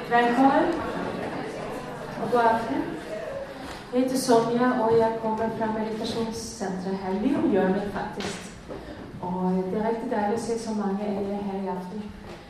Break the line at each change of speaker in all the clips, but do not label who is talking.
Välkommen och god aften. Jag heter Sonja och jag kommer från meditationscentret här i Leonhjørnet faktiskt. Och det är riktigt dejligt att se så många av er här i aften.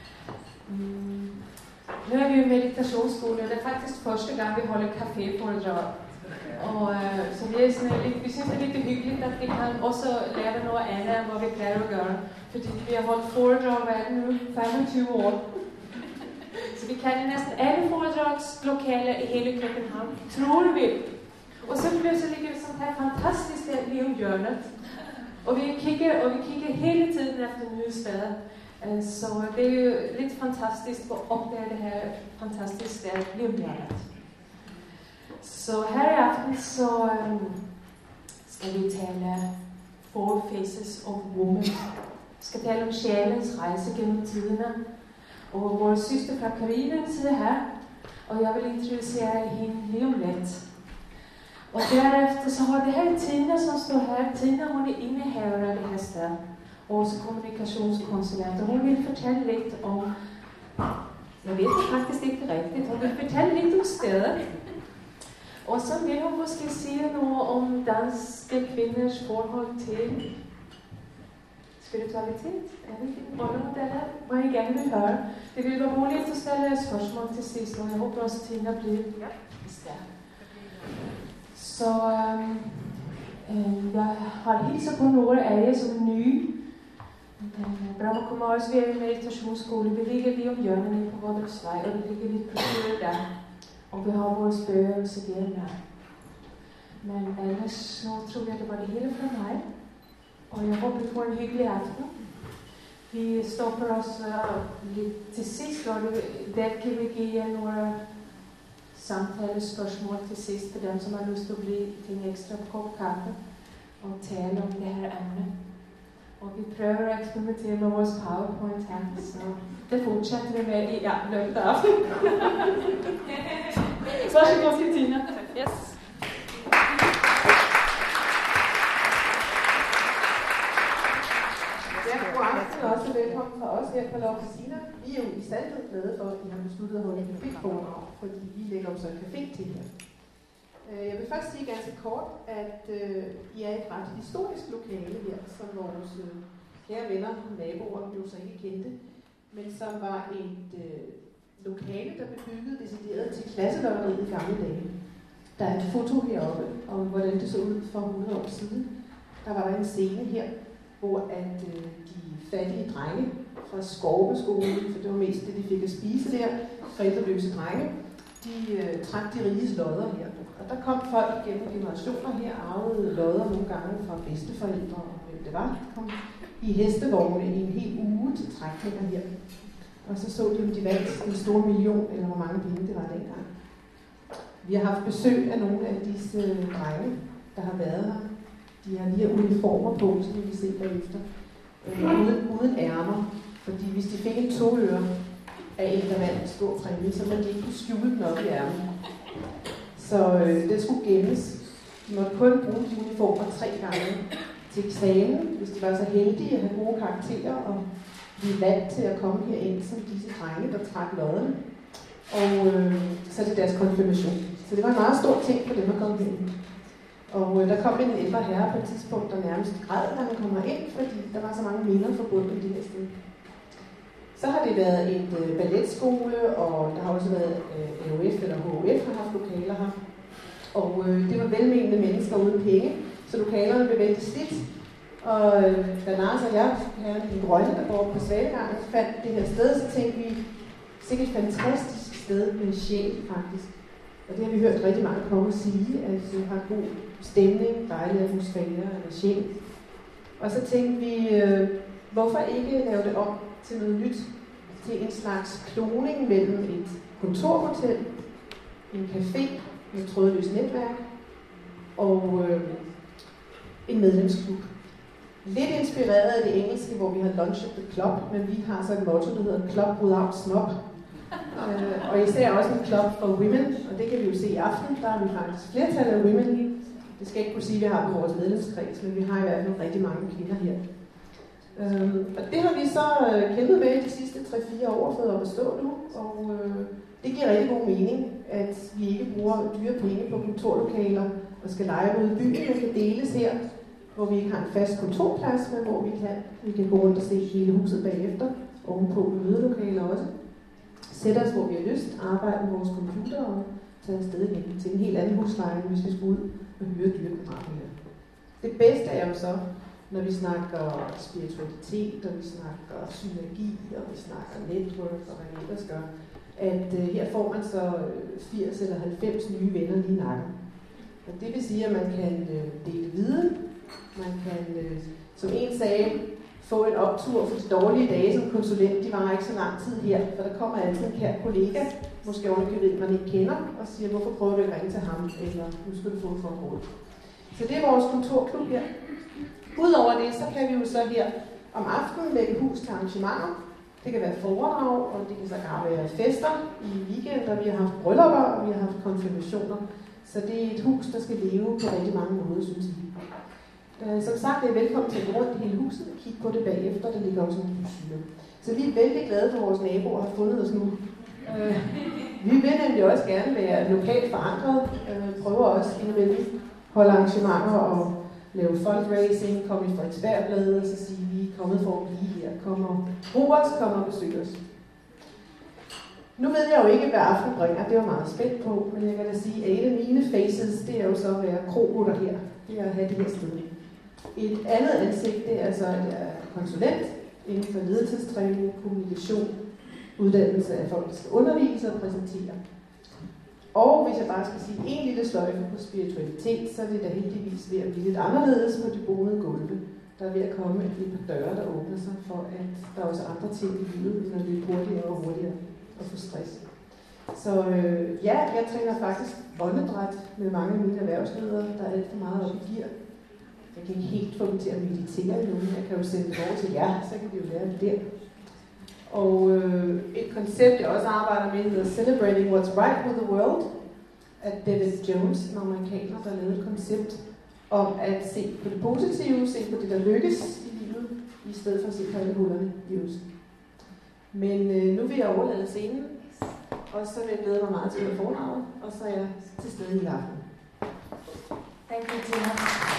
Nu är vi i meditationsskolan och det är faktiskt första gången vi håller kaféforedrag. Och så vi syns det är lite hyggligt att vi kan också lära något annat än vad vi plejer att göra. För vi har hållit foredrag nu 25 år. Så vi kan i nästan alla foredragslokaler i hela København, tror vi. Och så plötsligt ligger det sånt här fantastiskt där i Leonhjørnet. Och vi kigger hela tiden efter nya steder. Så det är ju lite fantastiskt att uppdaga det här fantastiska Leonhjørnet. Så här i aften så ska vi tala Four Faces of Woman. Vi ska tala om själens rejse gennem tiderna. Och vår syster fra Karina sidder här. Och jag vill introducera henne lige om lidt. Och därefter så har det här Tina som står här. Tina hon är innehavare av det här stället. Och också kommunikationskonsulent. Och hon vill fortælle lite om, jag vet faktiskt inte riktigt, hon vill fortælle lite om stället. Och så vill hon måske säga något om danske kvinders forhold till spiritualitet. Jag vet inte vad jag gärna vill höra. Det vill vara roligt att ställa spørgsmål till sist, och jag hoppas att Tina blir stærk. Så jag har hilset på några av er som är nye. Brahma kommer også ved en meditationsskole. Vi ligger lige om hjørnet på Rådhusvej, og det ligger lidt på køret der. Og vi har vores bøgelse der. Men ellers så tror jeg, det var det hele fra mig. Og jeg håber, vi får en hyggelig aften. Vi stopper os lidt til sidst, og der kan vi give jer nogle samtalespørgsmål til sidst for dem, som har lyst til at blive til en ekstra kop kaffe og tale om det her emne. Og vi prøver at eksperimentere med vores PowerPoint her, så det fortsætter vi med i løbet af aften. Varsågod, Tina. Yes.
God aften og også velkommen fra os her på Lovsina. Vi er jo i sandhed glade for, at I har besluttet at holde en caféforedrag, fordi vi lægger jo så en café til her. Jeg vil først sige ganske kort, at I er et ret historisk lokale her, som vores kære venner og naboer jo så ikke kendte, men som var et lokale, der blev bygget decideret til klasselotteriet i gamle dage. Der er et foto heroppe om, hvordan det så ud for 100 år siden. Der var der en scene her, hvor at de fattige drenge fra Skovbeskolen, for det var mest det, de fik at spise der, forældreløse drenge, de trak de riges lodder her. Og der kom folk gennem generationer her, arvede lodder nogle gange fra bedsteforældre, og hvem det var, kom i hestevogne i en hel uge til trækninger her. Og så de, om de vandt en stor million, eller hvor mange penge det var dengang. Vi har haft besøg af nogle af disse drenge, der har været her. De har lige uniformer på, så vi se bagefter. Uden ærmer, fordi hvis de fik en togøre af en, der vandt en stor præmie, så ville de ikke kunne skjule den op i ærmen. Så den skulle gemmes. De måtte kun bruge de uniformer 3 gange til eksamen, hvis de var så heldige at have gode karakterer og blive valgt til at komme herind som disse drenge, der trak lodderne. Og så er det deres konfirmation. Så det var en meget stor ting for dem at komme herind. Og der kom en ældre herre på et tidspunkt, der nærmest græd, når han kommer ind, fordi der var så mange minder forbundet med det her sted. Så har det været et balletskole, og der har også været AOF eller HOF, har haft lokaler her. Og det var velmenende mennesker uden penge, så lokalerne blev vældig slidt. Og da Lars og jeg, herren i grønne, der går på Svalegangen, fandt det her sted, så tænkte vi, sikkert et fantastisk sted med sjæl faktisk. Og det har vi hørt rigtig mange komme og sige, at vi har god stemning, dejlig atmosfære eller sjæl. Og så tænkte vi, hvorfor ikke lave det om til noget nyt, til en slags kloning mellem et kontorhotel, en café med trådløst netværk og en medlemsklub. Lidt inspireret af det engelske, hvor vi har lunch at the club, men vi har så et motto, der hedder Club Without Snob. Og især også en club for women, og det kan vi jo se i aften. Der har vi faktisk flertal af women. Det skal ikke kunne sige, at vi har på vores medlemskreds, men vi har i hvert fald rigtig mange kvinder her. Og det har vi så kæmpet med de sidste 3-4 år, fået op at stå nu, og det giver rigtig god mening, at vi ikke bruger dyre penge på kontorlokaler og skal lege ud i byen, der kan deles her, hvor vi ikke har en fast kontorplads, men hvor vi kan gå rundt og se hele huset bagefter, ovenpå mødelokaler også. Sætte os, hvor vi har lyst, arbejde med vores computer og tage afsted igen til en helt anden husleje, hvis vi skulle ud og hyre dyre kvadratmeter. Det bedste er jo så, når vi snakker spiritualitet, og vi snakker synergi, og vi snakker network, og hvad vi ellers gør, at her får man så 80 eller 90 nye venner lige i nakken. Og det vil sige, at man kan dele viden, man kan, som en sagde, få en optur for de dårlige dage som konsulent. De varer ikke så lang tid her, for der kommer altid en kær kollega, måske ovenikøbet man ikke kender, og siger, hvorfor prøver du ikke at ringe til ham, eller nu skal du få for et råd. Så det er vores kontorklub her. Udover det, så kan vi jo så her om aftenen lægge hus til arrangementer. Det kan være foredrag, og det kan sågar være fester i weekender. Vi har haft bryllupper, og vi har haft konfirmationer. Så det er et hus, der skal leve på rigtig mange måder, synes jeg. Som sagt, er I velkommen til at gå rundt i hele huset og kigge på det bagefter. Der ligger også nogle brochurer. Så vi er vældig glade for, at vores naboer har fundet os nu. Vi vil nemlig også gerne være lokalt forankret. Prøver også indimellem holde arrangementer og lave fundraising, komme i Frederiksbergbladet og så sige, vi er kommet for at blive her. Brug os, kom og besøg os. Nu ved jeg jo ikke, hvad aften bringer. Det var meget spændt på, men jeg kan da sige, at et af mine faces, det er jo så at være krogutter her. Det er at have det her sted. Et andet ansigt, det er så, at jeg er konsulent inden for ledelsestræning, kommunikation, uddannelse af folk, der skal undervise og præsentere. Og hvis jeg bare skal sige en lille sløjfe på spiritualitet, så er det da heldigvis ved at blive lidt anderledes på de bonede gulve. Der er ved at komme et par døre, der åbner sig for, at der er også andre ting i livet, end at løbe hurtigere og hurtigere og få stress. Så jeg træner faktisk åndedræt med mange af mine erhvervsledere, der er alt for meget op i gear. Jeg kan ikke helt få dem til at meditere endnu, jeg kan jo sende det over til jer, så kan vi jo lære det der. Og et koncept, jeg også arbejder med, hedder Celebrating What's Right with the World, af David Jones, en amerikaner, der lavede et koncept om at se på det positive, se på det, der lykkes i livet, i stedet for at se på alle hullerne i osten. Men nu vil jeg overlade scenen, og så vil jeg glæde mig meget til at fornavne, og så er jeg til stede i aften.
Thank you, Tina.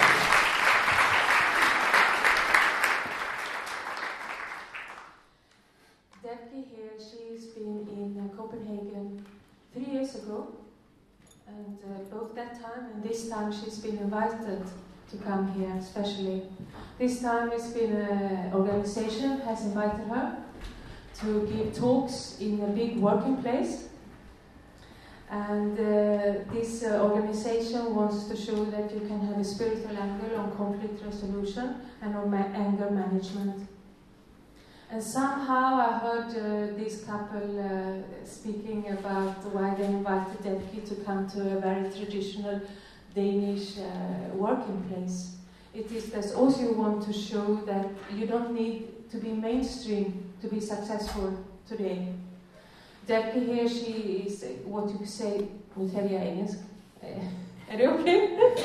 Debke here, she's been in Copenhagen 3 years ago, and both that time and this time she's been invited to come here especially. This time it's been an organization has invited her to give talks in a big working place. And this organization wants to show that you can have a spiritual angle on conflict resolution and on anger management. And somehow I heard this couple speaking about why they invited Debke to come to a very traditional Danish working place. It is that also you want to show that you don't need to be mainstream to be successful today. Debke here, she is what you say, nu taler jeg engelsk. Er det okay?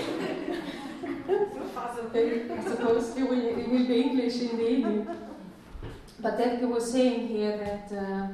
I suppose it will be English in the evening. But Debke was saying here that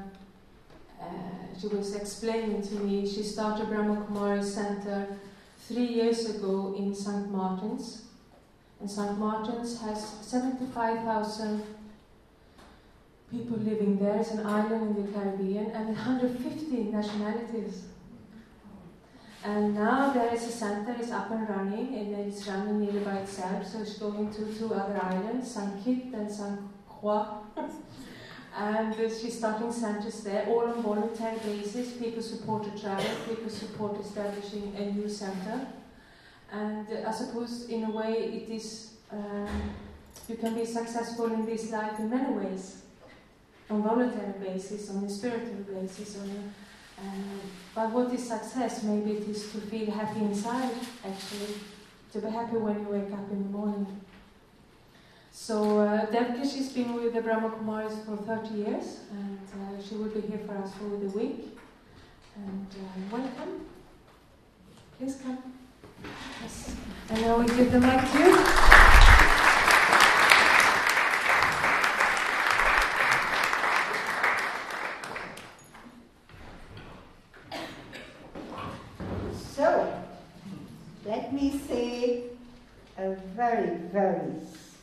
she was explaining to me, she started Brahma Kumari Center 3 years ago in St. Martin's. And St. Martin's has 75,000 people living there. It's an island in the Caribbean and 150 nationalities. And now there is a center, it's up and running, and it's running nearly by itself, so it's going to 2 other islands, St. Kitts and St. Croix. And she's starting centers there, all on voluntary basis. People support to travel, people support establishing a new center. And I suppose in a way it is, you can be successful in this life in many ways. On voluntary basis, on a spiritual basis. But what is success? Maybe it is to feel happy inside, actually. To be happy when you wake up in the morning. So Debke, she's been with the Brahma Kumaris for 30 years, and she will be here for us for the week. And welcome. Please come. Yes. And now we give the mic to you.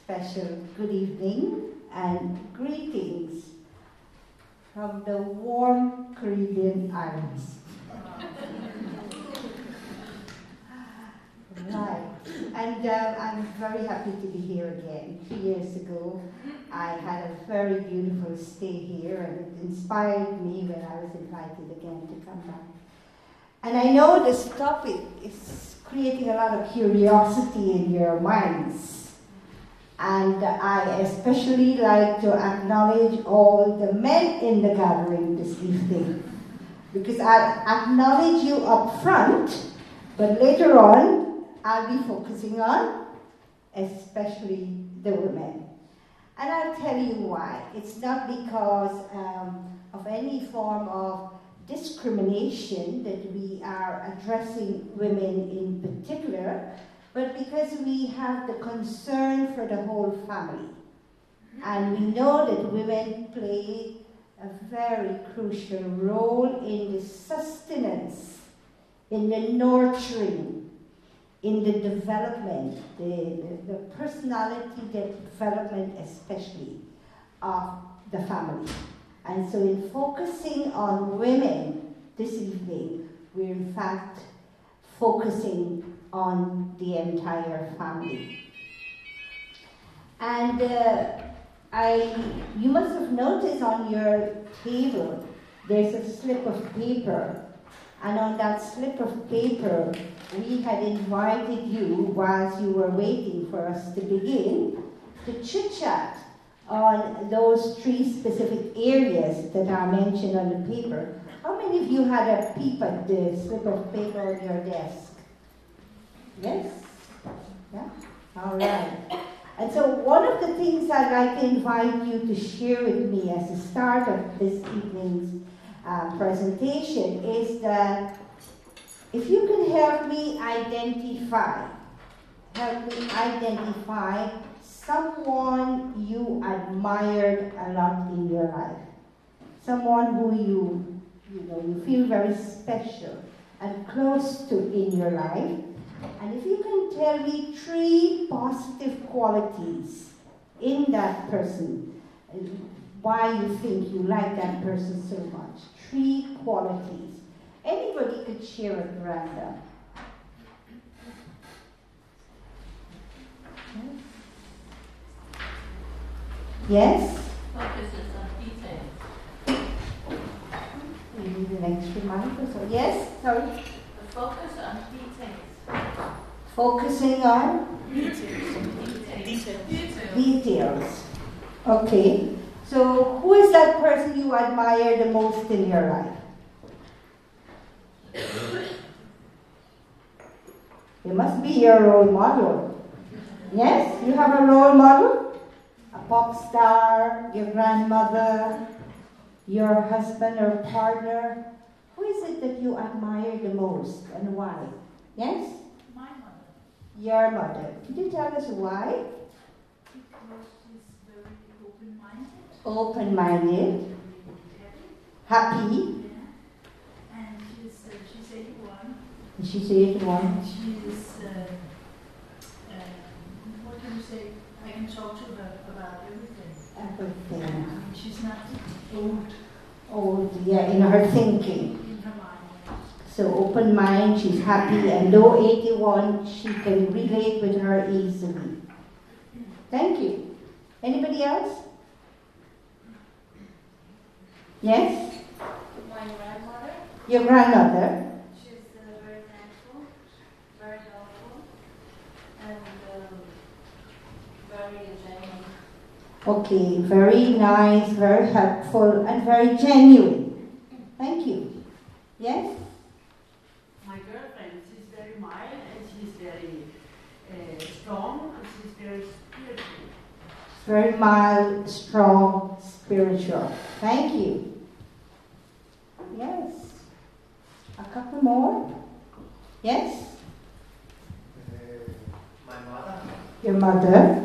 special good evening and greetings from the warm Caribbean islands. Right, and I'm very happy to be here again. 2 years ago, I had a very beautiful stay here, and it inspired me when I was invited again to come back. And I know this topic is creating a lot of curiosity in your minds. And I especially like to acknowledge all the men in the gathering this evening, because I acknowledge you up front, but later on, I'll be focusing on especially the women. And I'll tell you why. It's not because of any form of discrimination that we are addressing women in particular, but because we have the concern for the whole family. And we know that women play a very crucial role in the sustenance, in the nurturing, in the development, the personality development especially of the family. And so in focusing on women this evening, we're in fact focusing on the entire family. And you must have noticed on your table, there's a slip of paper. And on that slip of paper, we had invited you, whilst you were waiting for us to begin, to chit-chat on those 3 specific areas that are mentioned on the paper. How many of you had a peep at the slip of paper on your desk? Yes? Yeah? All right. And so one of the things I'd like to invite you to share with me as the start of this evening's presentation is that if you can help me identify someone you admired a lot in your life, someone who you feel very special and close to in your life, and if you can tell me 3 positive qualities in that person, why you think you like that person so much. 3 qualities. Anybody could share at random. Yes?
Focuses on details.
We need an extra mic or so. Yes? Sorry?
The focus on details.
Focusing on? Details. Okay. So, who is that person you admire the most in your life? It must be your role model. Yes? You have a role model? A pop star, your grandmother, your husband or partner. Who is it that you admire the most and why? Yes?
My mother.
Your mother. Could you tell us why?
Because she's very open-minded.
Open-minded. Happy.
Yeah. And she's 81.
She's 81.
She's, what can you say? I can talk to her about everything.
Everything.
She's not old.
Old, yeah, in her thinking.
In her mind.
So open mind, she's happy, and though 81, she can relate with her easily. Thank you. Anybody else? Yes?
My grandmother.
Your grandmother.
She's very thankful, very helpful, and very genuine.
Okay, very nice, very helpful, and very genuine. Thank you. Yes?
My girlfriend, she's very mild and she's very strong and she's very spiritual.
Very mild, strong, spiritual. Thank you. Yes? A couple more? Yes?
My mother.
Your mother.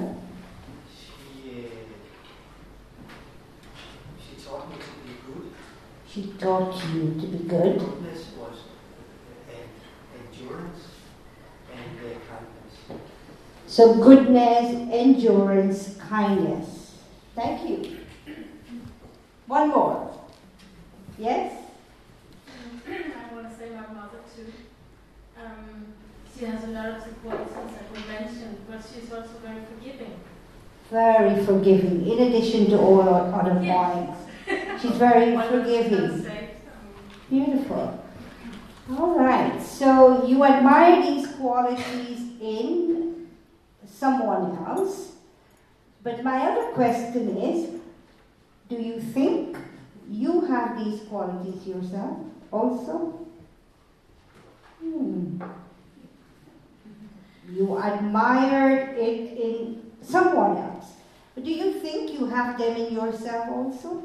She taught me to be good.
She taught you to be good.
Goodness was endurance and kindness.
So goodness, endurance, kindness. Thank you. One more. Yes?
I want to say my mother too. She has a lot of the qualities that we mentioned, but she's also very forgiving.
Very forgiving, in addition to all other points. She's very forgiving. Beautiful. All right, so you admire these qualities in someone else, but my other question is, do you think you have these qualities yourself also? You admired it in someone else, but do you think you have them in yourself also?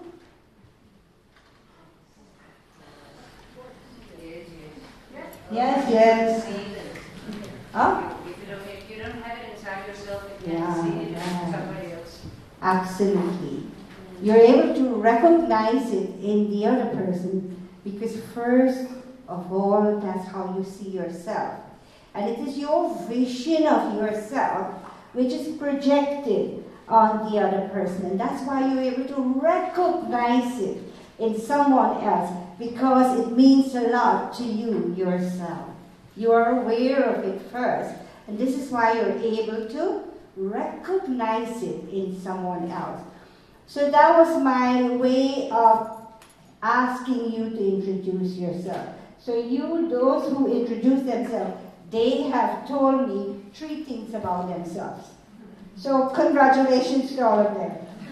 Yes. Huh?
If you don't have it inside yourself, you can't see it in somebody else.
Absolutely. You're able to recognize it in the other person because first of all, that's how you see yourself. And it is your vision of yourself which is projected on the other person. And that's why you're able to recognize it in someone else, because it means a lot to you yourself. You are aware of it first, and this is why you're able to recognize it in someone else. So that was my way of asking you to introduce yourself. So you, those who introduce themselves, they have told me 3 things about themselves. So congratulations to all of them.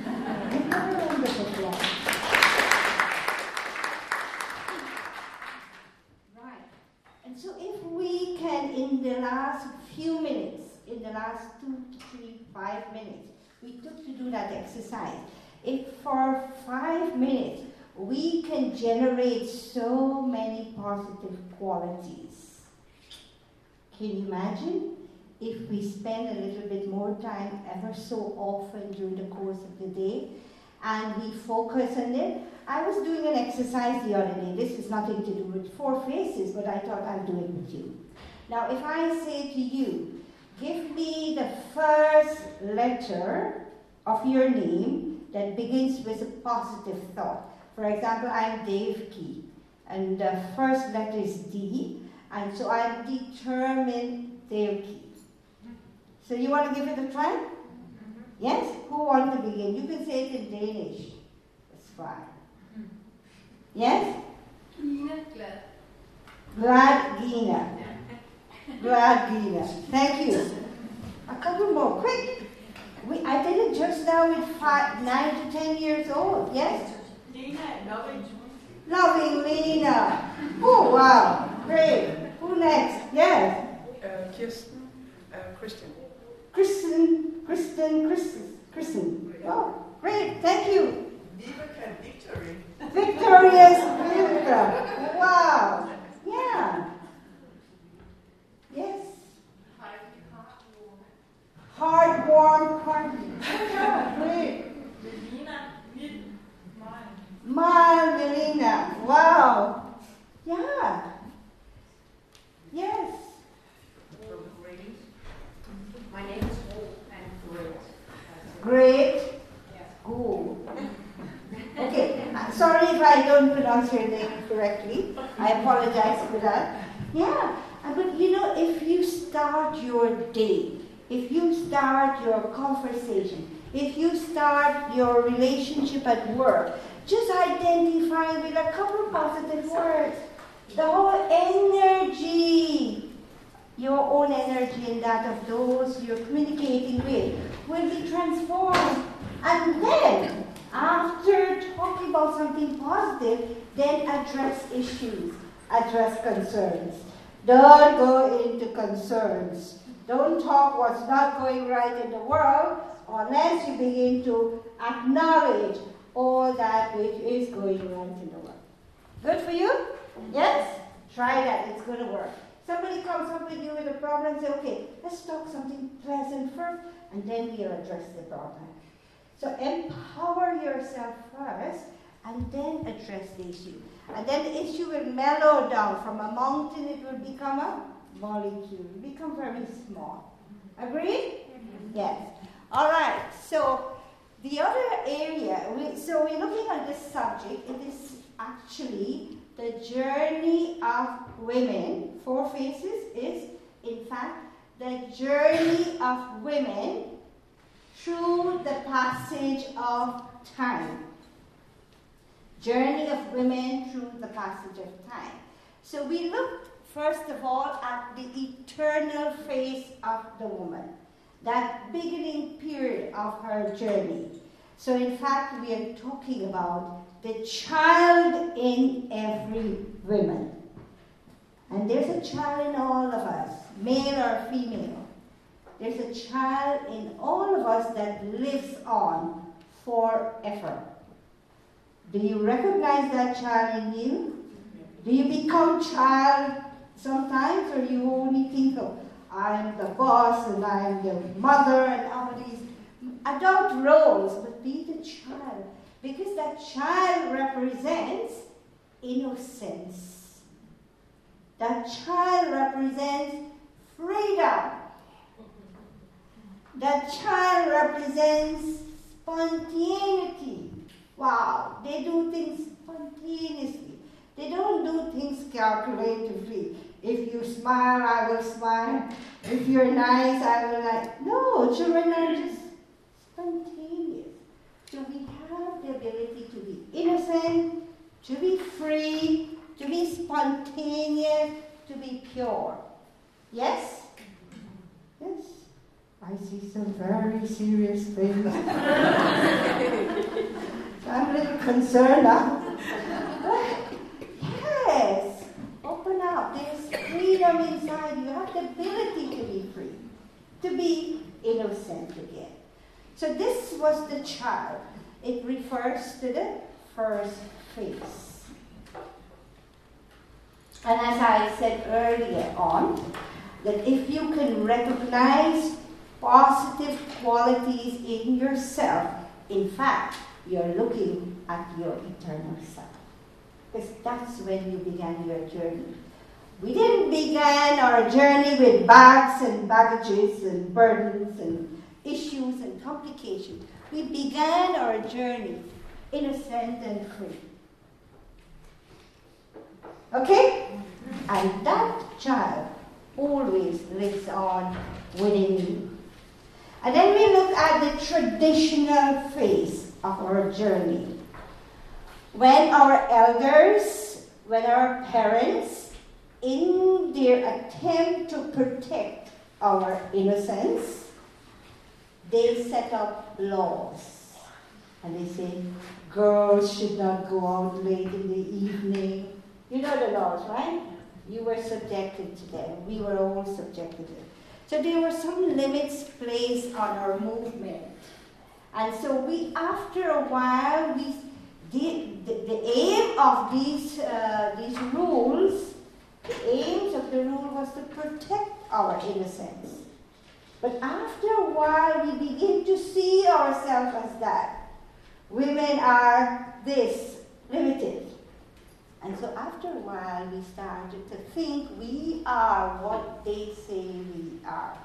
And so if we can, in the last few minutes, in the last 2 to 3, 5 minutes, we took to do that exercise. If for 5 minutes, we can generate so many positive qualities. Can you imagine if we spend a little bit more time ever so often during the course of the day and we focus on it? I was doing an exercise the other day. This is nothing to do with 4 faces, but I thought I'd do it with you. Now, if I say to you, give me the first letter of your name that begins with a positive thought. For example, I'm Dave Key, and the first letter is D, and so I'm determined Dave Key. So you want to give it a try? Yes? Who wants to begin? You can say it in Danish. That's fine. Yes?
Glad.
Glad Gina. Glad Gina. Thank you. A couple more, quick. I did it just now with 9 to 10 years old. Yes?
Lena, loving.
Loving Lena. Oh, wow. Great. Who next? Yes?
Kirsten, Christian.
Kristen. Oh, great. Thank you.
Viveka, Victory.
Victorious Viveka. Wow. Yeah. Yes? Hard, warm, hearty. Yeah, great. Melina. Wow. Yeah. Yes.
My name is Ro and Great.
Great. Cool. Okay. Sorry if I don't pronounce your name correctly. I apologize for that. Yeah. But you know, if you start your day, if you start your conversation, if you start your relationship at work, just identify with a couple positive words. The whole energy, your own energy and that of those you're communicating with will be transformed. And then, after talking about something positive, then address issues, address concerns. Don't go into concerns. Don't talk what's not going right in the world unless you begin to acknowledge all that which is going right in the world. Good for you? Yes? Try that. It's going to work. Somebody comes up with you with a problem, say, okay, let's talk something pleasant first, and then we'll address the problem. So empower yourself first, and then address the issue. And then the issue will mellow down. From a mountain, it will become a molecule. It will become very small. Agreed? Yes. All right. So the other area, so we're looking at this subject. It is actually the journey of women. Four Faces is, in fact, the journey of women through the passage of time. Journey of women through the passage of time. So we looked, first of all, at the eternal face of the woman, that beginning period of her journey. So in fact, we are talking about the child in every woman. And there's a child in all of us, male or female. There's a child in all of us that lives on forever. Do you recognize that child in you? Do you become child sometimes, or you only think of, I'm the boss and I'm the mother and all these adult roles, but be the child, because that child represents innocence. That child represents freedom. That child represents spontaneity. Wow, they do things spontaneously. They don't do things calculatively. If you smile, I will smile. If you're nice, I will like. No, children are just spontaneous. So we have the ability to be innocent, to be free, to be spontaneous, to be pure. Yes? Yes. I see some very serious things. I'm a little concerned now. Yes. Open up. There's freedom inside. You have the ability to be free, to be innocent again. So this was the child. It refers to the first face. And as I said earlier on, that if you can recognize positive qualities in yourself, in fact, you're looking at your eternal self. Because that's when you began your journey. We didn't begin our journey with bags and baggages and burdens and issues and complications. We began our journey innocent and free. Okay? And that child always lives on within you. And then we look at the traditional phase of our journey. When our elders, when our parents, in their attempt to protect our innocence, they set up laws. And they say, girls should not go out late in the evening. You know the laws, right? You were subjected to them. We were all subjected to them. So there were some limits placed on our movement. And so we, after a while, the aim of these rules, the aims of the rule was to protect our innocence. But after a while, we begin to see ourselves as that. Women are this, limited. And so after a while, we started to think we are what they say we are.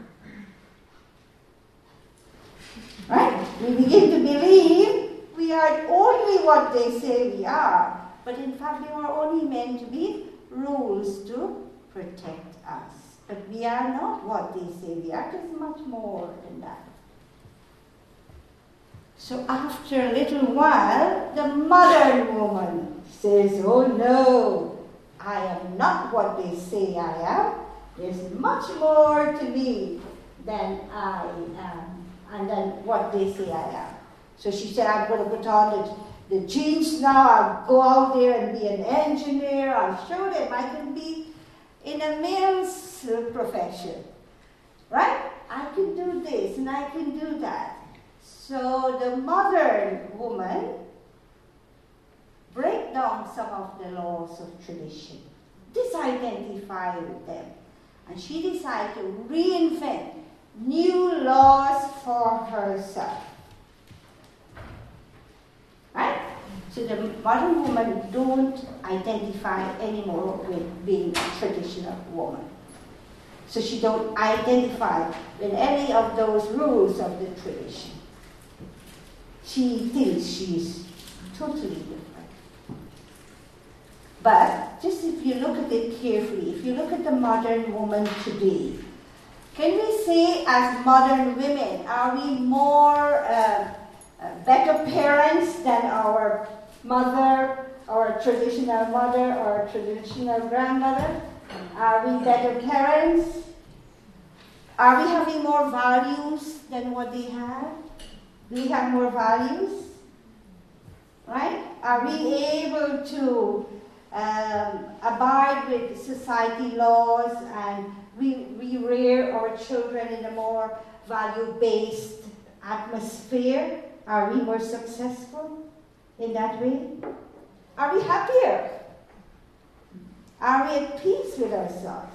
Right? We begin to believe we are only what they say we are. But in fact, they were only meant to be rules to protect us. But we are not what they say we are. There's much more than that. So after a little while, the modern woman says, oh no, I am not what they say I am. There's much more to me than I am, and than what they say I am. So she said, I'm going to put on the jeans now, I'll go out there and be an engineer, I'll show them I can be in a male's profession. Right? I can do this and I can do that. So the modern woman break down some of the laws of tradition, disidentify with them. And she decided to reinvent new laws for herself. Right? So the modern woman don't identify anymore with being a traditional woman. So she don't identify with any of those rules of the tradition. She thinks she's totally different. But just if you look at it carefully, if you look at the modern woman today, can we say as modern women, are we more better parents than our mother, or traditional mother, or traditional grandmother? Are we better parents? Are we having more values than what they have? Do we have more values? Right? Are we able to abide with society laws, and we rear our children in a more value-based atmosphere? Are we more successful in that way? Are we happier? Are we at peace with ourselves?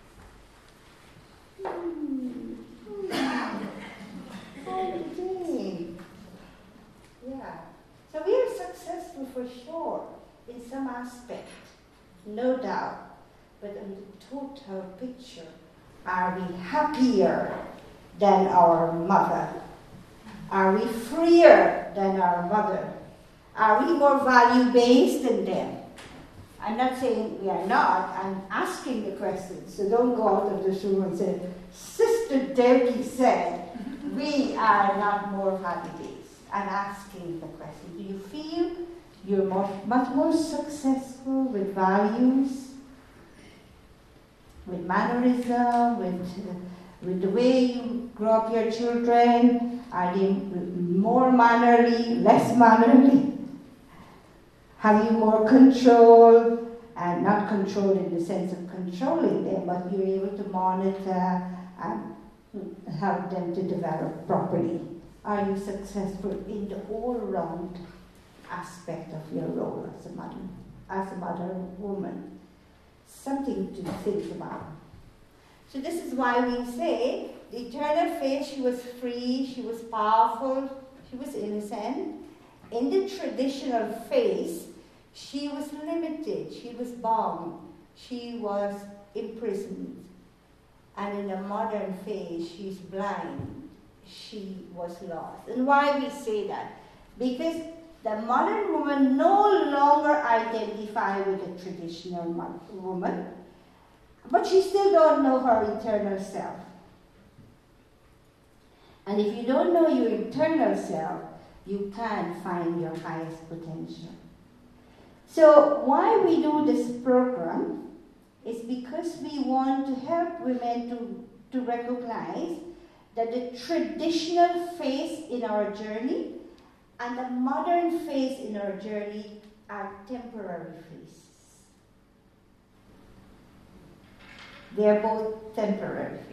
Yeah. So we are successful for sure in some aspect, no doubt. But in the total picture, are we happier than our mother? Are we freer than our mother? Are we more value-based than them? I'm not saying we are not. I'm asking the question. So don't go out of this room and say, Sister Debbie said, we are not more value-based. I'm asking the question. Do you feel you're much more successful with values, with mannerism, with the way you grow up your children? Are they more mannerly, less mannerly? Have you more control, and not control in the sense of controlling them, but you're able to monitor and help them to develop properly? Are you successful in the all-round aspect of your role as a mother woman? Something to think about. So this is why we say the eternal face, she was free, she was powerful, she was innocent. In the traditional face, she was limited, she was bound, she was imprisoned. And in the modern face, she's blind, she was lost. And why we say that? Because the modern woman no longer identifies with the traditional woman, but she still don't know her eternal self. And if you don't know your eternal self, you can't find your highest potential. So why we do this program is because we want to help women to recognize that the traditional phase in our journey and the modern phase in our journey are temporary phases. They are both temporary phases.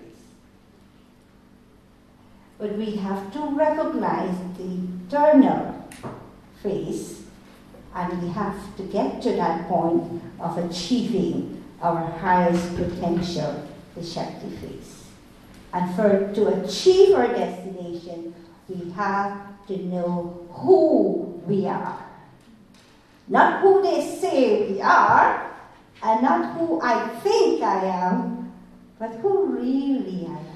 But we have to recognize the eternal phase, and we have to get to that point of achieving our highest potential, the Shakti phase. And to achieve our destination, we have to know who we are. Not who they say we are, and not who I think I am, but who really I am.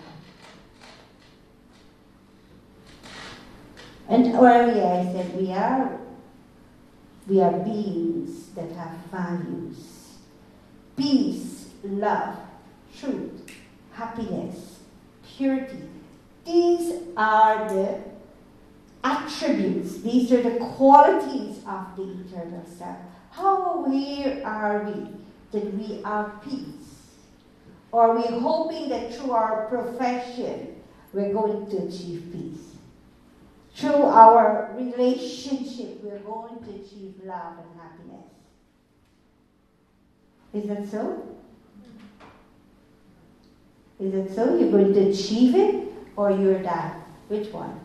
And earlier I said we are beings that have values. Peace, love, truth, happiness, purity. These are the attributes, these are the qualities of the eternal self. How aware are we that we are peace? Or are we hoping that through our profession we're going to achieve peace? Through our relationship we're going to achieve love and happiness? Is that so? Is it so? You're going to achieve it, or you're that? Which one?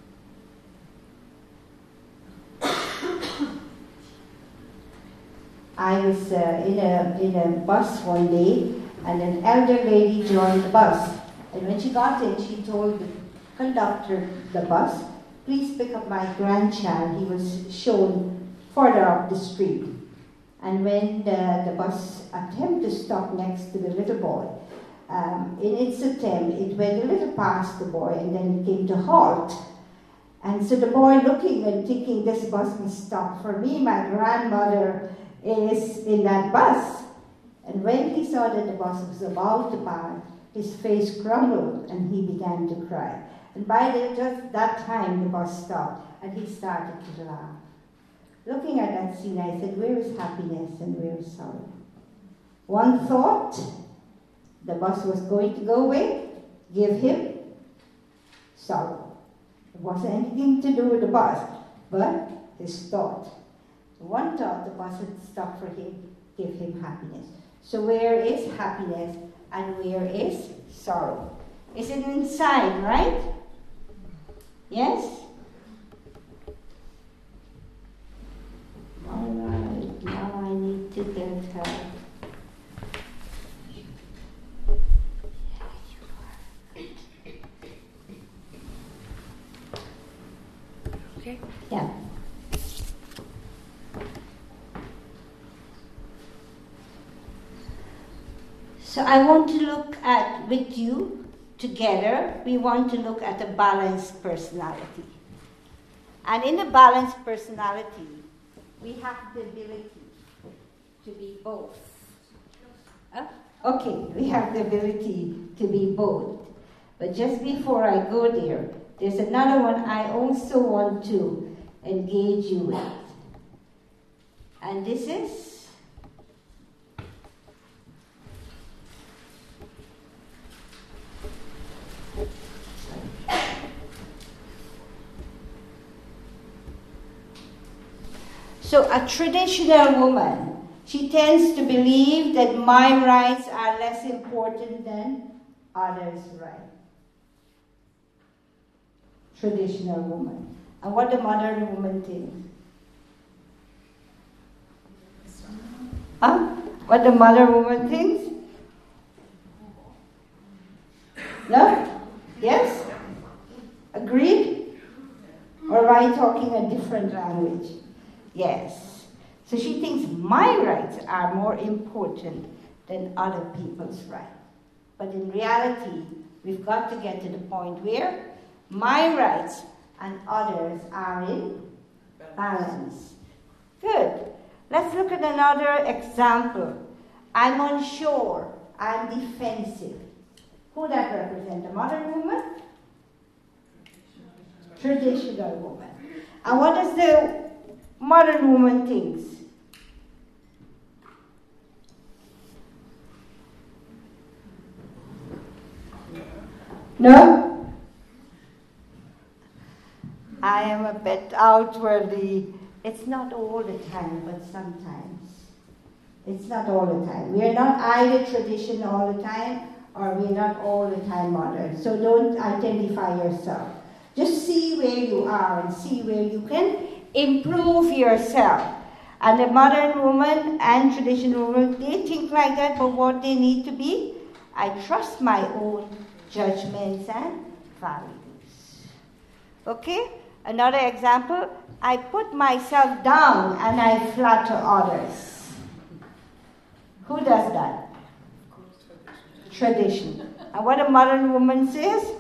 I was in a bus one day, and an elder lady joined the bus. And when she got in, she told the conductor of the bus, "Please pick up my grandchild. He was shown further up the street." And when the bus attempted to stop next to the little boy, in its attempt, it went a little past the boy and then it came to halt. And so the boy looking and thinking, this bus must stop for me, my grandmother is in that bus. And when he saw that the bus was about to pass, his face crumbled and he began to cry. And by just that time, the bus stopped and he started to laugh. Looking at that scene, I said, where is happiness and where is sorrow? One thought, the bus was going to go away, give him sorrow. It wasn't anything to do with the bus, but his thought. One thought, the bus had stopped for him, give him happiness. So where is happiness and where is sorrow? Is it inside, right? Yes? All right, now I need to get her.
Okay.
Yeah. So I want to look at, with you, together, we want to look at a balanced personality. And in a balanced personality, we have the ability to be both. Okay, we have the ability to be both. But just before I go there, there's another one I also want to engage you with. And this is so a traditional woman, she tends to believe that my rights are less important than others' rights. Traditional woman. And what the modern woman thinks? Huh? What the modern woman thinks? No? Yes? Agreed? Or am I talking a different language? Yes. So she thinks my rights are more important than other people's rights. But in reality, we've got to get to the point where my rights and others are in balance. Good. Let's look at another example. I'm unsure. I'm defensive. Who that represent? A modern woman? Traditional woman. And what does the modern woman think? No? I am a bit outwardly. It's not all the time, but sometimes. It's not all the time. We are not either tradition all the time, or we're not all the time modern. So don't identify yourself. Just see where you are and see where you can improve yourself. And the modern woman and traditional woman, they think like that, but what they need to be, I trust my own judgments and values. Okay? Another example, I put myself down and I flatter others. Who does that? Tradition. And what a modern woman says?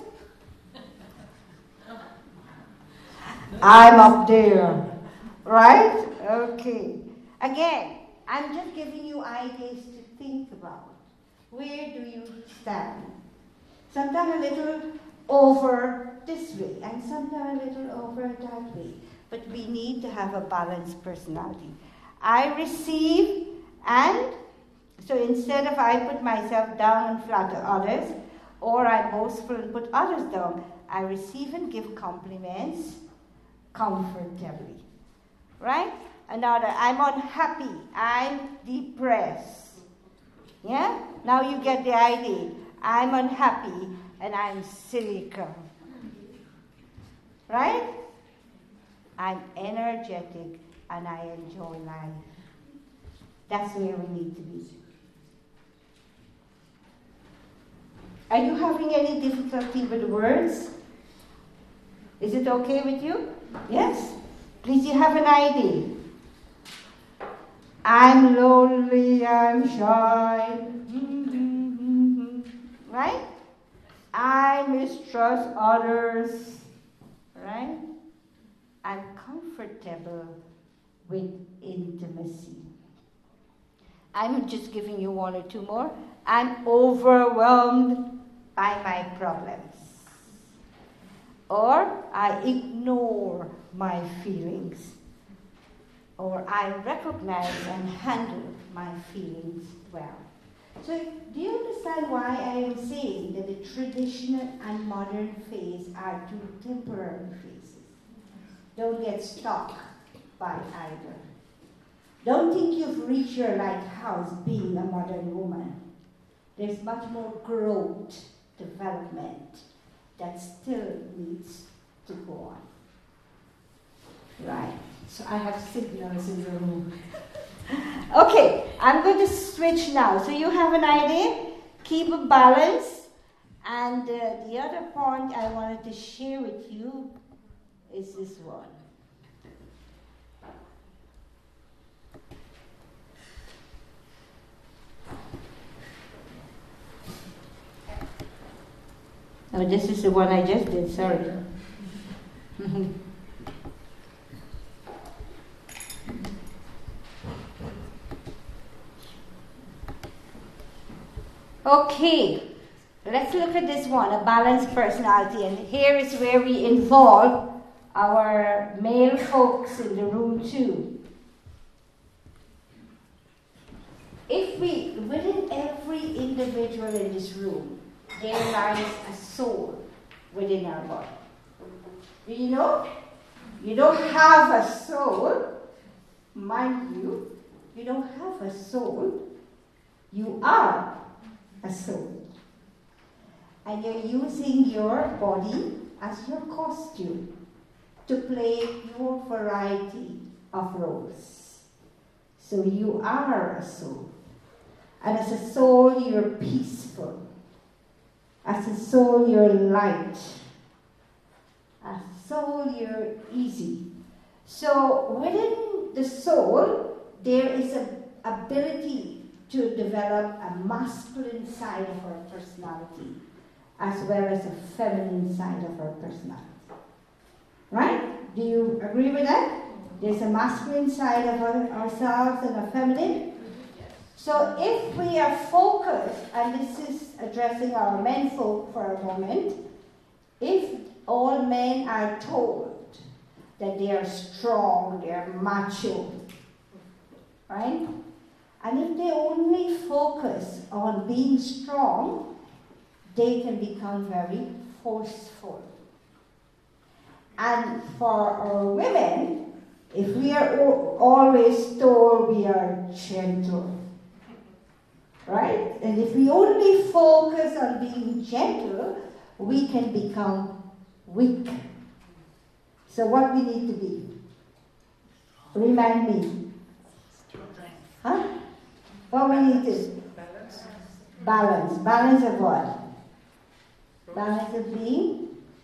I'm up there. Right? Okay. Again, I'm just giving you ideas to think about. Where do you stand? Sometimes a little over this way, and sometimes a little over that way. But we need to have a balanced personality. I receive, and so instead of I put myself down and flatter others, or I boastful and put others down, I receive and give compliments comfortably. Right? Another, I'm unhappy, I'm depressed. Yeah? Now you get the idea. I'm unhappy and I'm cynical. Right? I'm energetic and I enjoy life. That's where we need to be. Are you having any difficulty with words? Is it okay with you? Yes? Please, you have an idea. I'm lonely, I'm shy. right? I mistrust others, right? I'm comfortable with intimacy. I'm just giving you one or two more. I'm overwhelmed by my problems. Or I ignore my feelings. Or I recognize and handle my feelings well. So, do you understand why I am saying that the traditional and modern phase are two temporary phases? Don't get stuck by either. Don't think you've reached your lighthouse being a modern woman. There's much more growth, development that still needs to go on. Right. So I have signals in the room. Okay, I'm going to switch now. So you have an idea, keep a balance. And the other point I wanted to share with you is this one. Oh, this is the one I just did, sorry. Okay, let's look at this one, a balanced personality. And here is where we involve our male folks in the room too. If within every individual in this room, there lies a soul within our body. Do you know? You don't have a soul, mind you, you don't have a soul, you are a soul. And you're using your body as your costume to play your variety of roles. So you are a soul. And as a soul, you're peaceful. As a soul, you're light. As a soul, you're easy. So within the soul, there is an ability to develop a masculine side of our personality as well as a feminine side of our personality. Right? Do you agree with that? There's a masculine side of ourselves and a feminine. So if we are focused, and this is addressing our men folk for a moment, if all men are told that they are strong, they are macho, right? And if they only focus on being strong, they can become very forceful. And for our women, if we are always told we are gentle, right? And if we only focus on being gentle, we can become weak. So what we need to be? Remind me. Huh? What we need to? Balance. Balance of what? Balance of being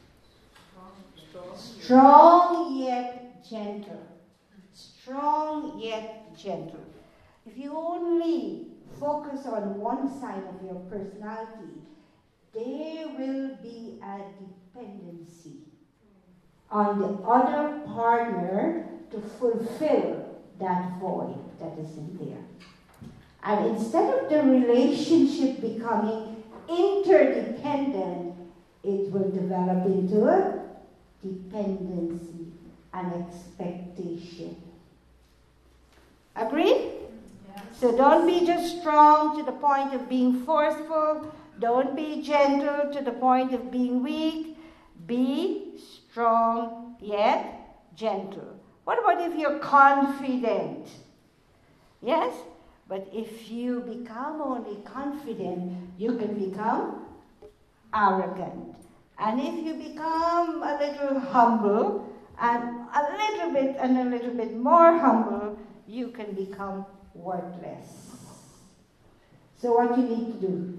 strong yet gentle. Strong yet gentle. If you only focus on one side of your personality, there will be a dependency on the other partner to fulfill that void that is in there. And instead of the relationship becoming interdependent, it will develop into a dependency and expectation. Agreed? Yeah. So don't be just strong to the point of being forceful. Don't be gentle to the point of being weak. Be strong yet gentle. What about if you're confident? Yes? But if you become only confident, you can become arrogant. And if you become a little humble, and a little bit more humble, you can become worthless. So what you need to do?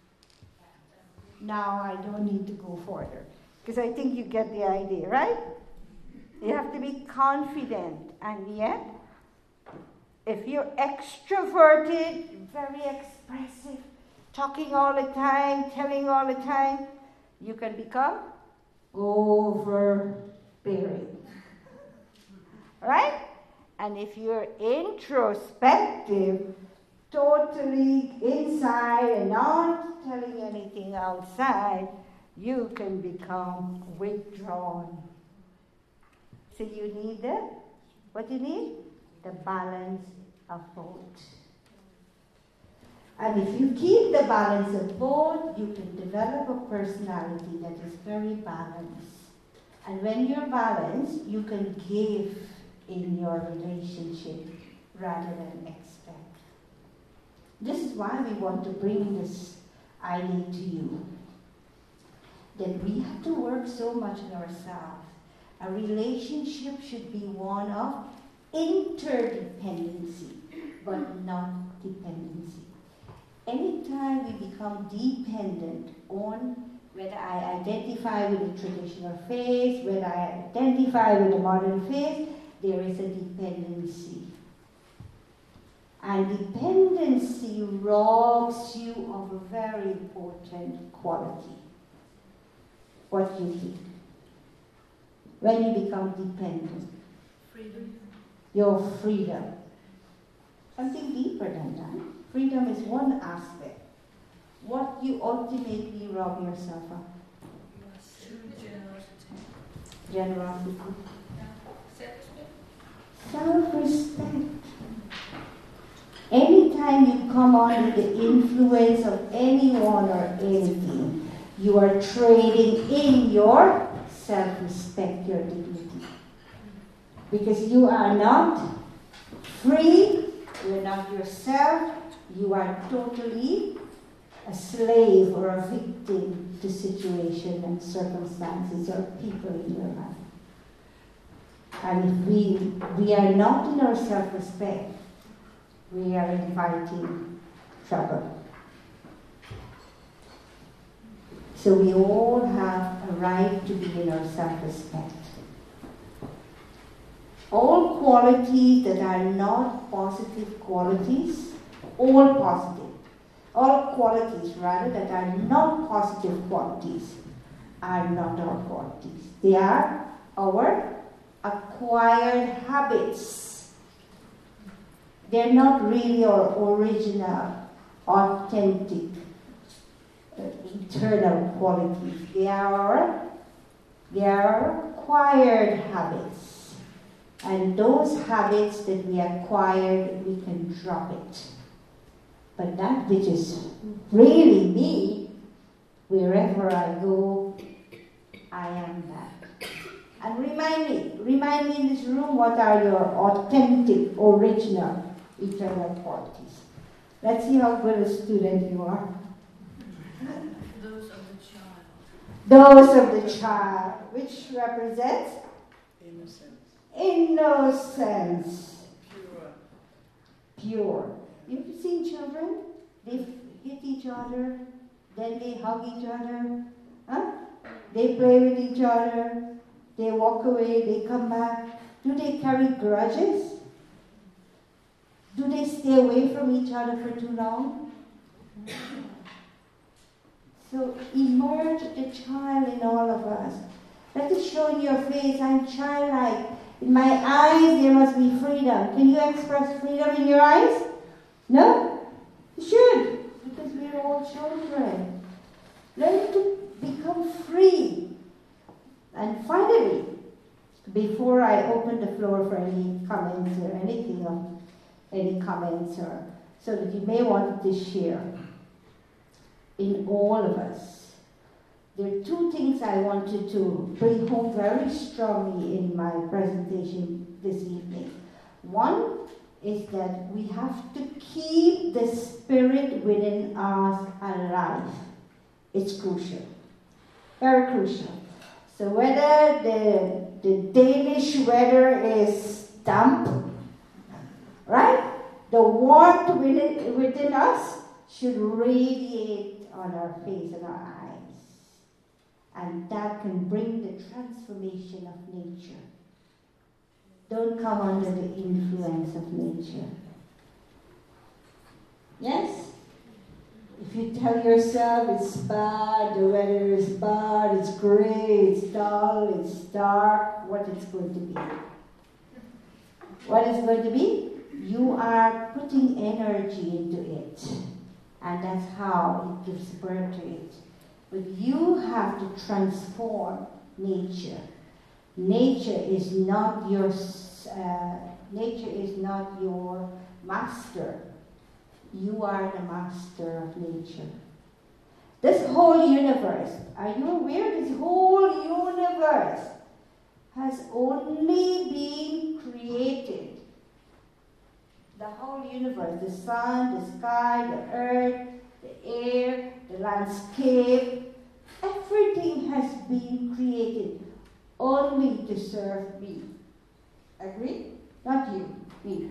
Now I don't need to go further, because I think you get the idea, right? You have to be confident, and yet, if you're extroverted, very expressive, talking all the time, telling all the time, you can become overbearing. Right? And if you're introspective, totally inside and not telling anything outside, you can become withdrawn. So you need what you need? The balance of both. And if you keep the balance of both, you can develop a personality that is very balanced. And when you're balanced, you can give in your relationship rather than expect. This is why we want to bring this idea to you. That we have to work so much on ourselves. A relationship should be one of interdependency, but not dependency. Anytime we become dependent on whether I identify with the traditional faith, whether I identify with the modern faith, there is a dependency. And dependency robs you of a very important quality. What do you think? When you become dependent?
Freedom.
Your freedom. Something deeper than that. Freedom is one aspect. What you ultimately rob yourself of? Generosity. Self-respect. Anytime you come under the influence of anyone or anything, you are trading in your self-respect, your dignity. Because you are not free, you're not yourself, you are totally a slave or a victim to situation and circumstances or people in your life. And if we are not in our self-respect, we are inviting trouble. So we all have a right to be in our self-respect. All qualities that are not positive qualities, all qualities rather that are not positive qualities are not our qualities. They are our acquired habits. They're not really our original, authentic, eternal qualities. They are acquired habits. And those habits that we acquired, we can drop it. But that which is really me, wherever I go, I am that. And remind me in this room, what are your authentic, original, eternal qualities? Let's see how good a student you are.
Those of the child.
Those of the child, which represents innocence. Pure. You've seen children? They hit each other, then they hug each other. Huh? They play with each other. They walk away, they come back. Do they carry grudges? Do they stay away from each other for too long? So emerge the child in all of us. Let it show in your face, I'm childlike. In my eyes, there must be freedom. Can you express freedom in your eyes? No? You should, because we're all children. Learn to become free. And finally, before I open the floor for any comments or anything, any comments, or so that you may want to share, in all of us, there are two things I wanted to bring home very strongly in my presentation this evening. One is that we have to keep the spirit within us alive. It's crucial, very crucial. So whether the Danish weather is damp, right? The warmth within us should radiate on our face and our eyes. And that can bring the transformation of nature. Don't come under the influence of nature. Yes? If you tell yourself it's bad, the weather is bad, it's grey, it's dull, it's dark, what it's going to be? What is going to be? You are putting energy into it. And that's how it gives birth to it. But you have to transform nature. Nature is not your master. You are the master of nature. This whole universe, are you aware? This whole universe has only been created. The whole universe, the sun, the sky, the earth, the air, the landscape, everything has been created only to serve me. Agree? Not you, me.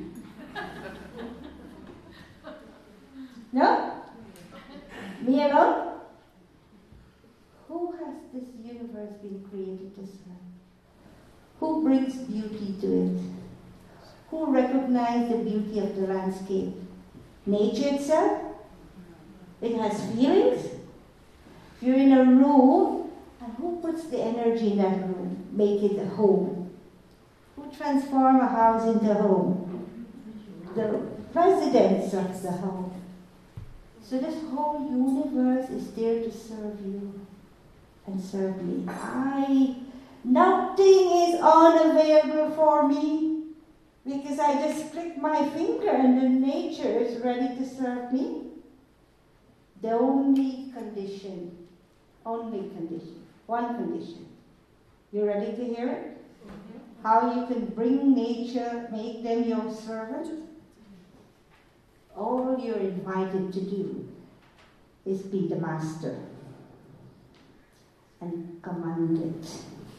No? Me alone? Who has this universe been created to serve? Who brings beauty to it? Who recognizes the beauty of the landscape? Nature itself? It has feelings. If you're in a room, and who puts the energy in that room? Make it a home. Who transforms a house into a home? The residents of the home. So this whole universe is there to serve you and serve me. Nothing is unavailable for me because I just click my finger and the nature is ready to serve me. The only condition, one condition. You ready to hear it? How you can bring nature, make them your servant? All you're invited to do is be the master and command it.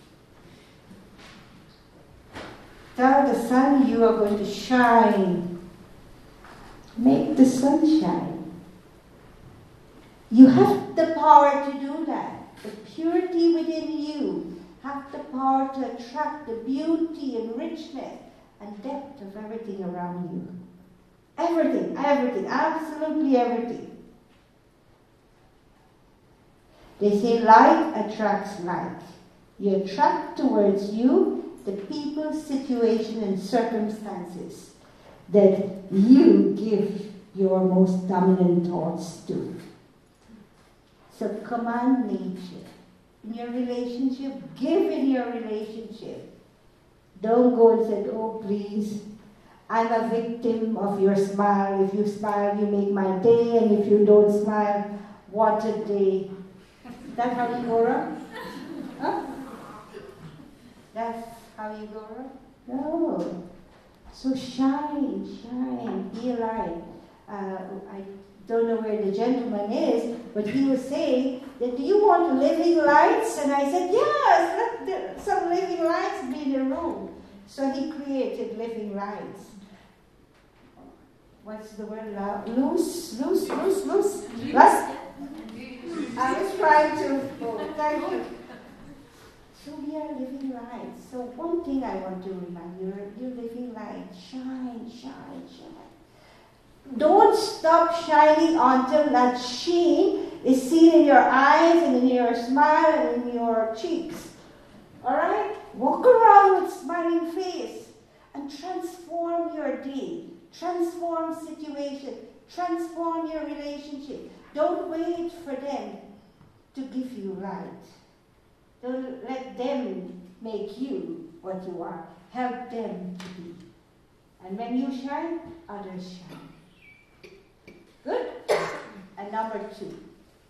Tell the sun you are going to shine. Make the sun shine. You have the power to do that. The purity within you have the power to attract the beauty and richness and depth of everything around you. Everything, absolutely everything. They say like attracts like. You attract towards you the people, situation, and circumstances that you give your most dominant thoughts to. So command nature. In your relationship, give in your relationship. Don't go and say, oh please, I'm a victim of your smile. If you smile, you make my day, and if you don't smile, what a day. That's how you go around? Huh? That's how you go around? No. So shine, be a light. I don't know where the gentleman is, but he was saying that, do you want living lights? And I said, yes, let some living lights be in the room. So he created living lights. What's the word? Loose? Lust? I was trying to, thank you. So we are living lights. So one thing I want to remind you, you're living light. Shine. Don't stop shining until that sheen is seen in your eyes and in your smile and in your cheeks. Alright? Walk around with smiling face and transform your day. Transform situation. Transform your relationship. Don't wait for them to give you light. Don't let them make you what you are. Help them to be. And when you shine, others shine. Good? And number 2.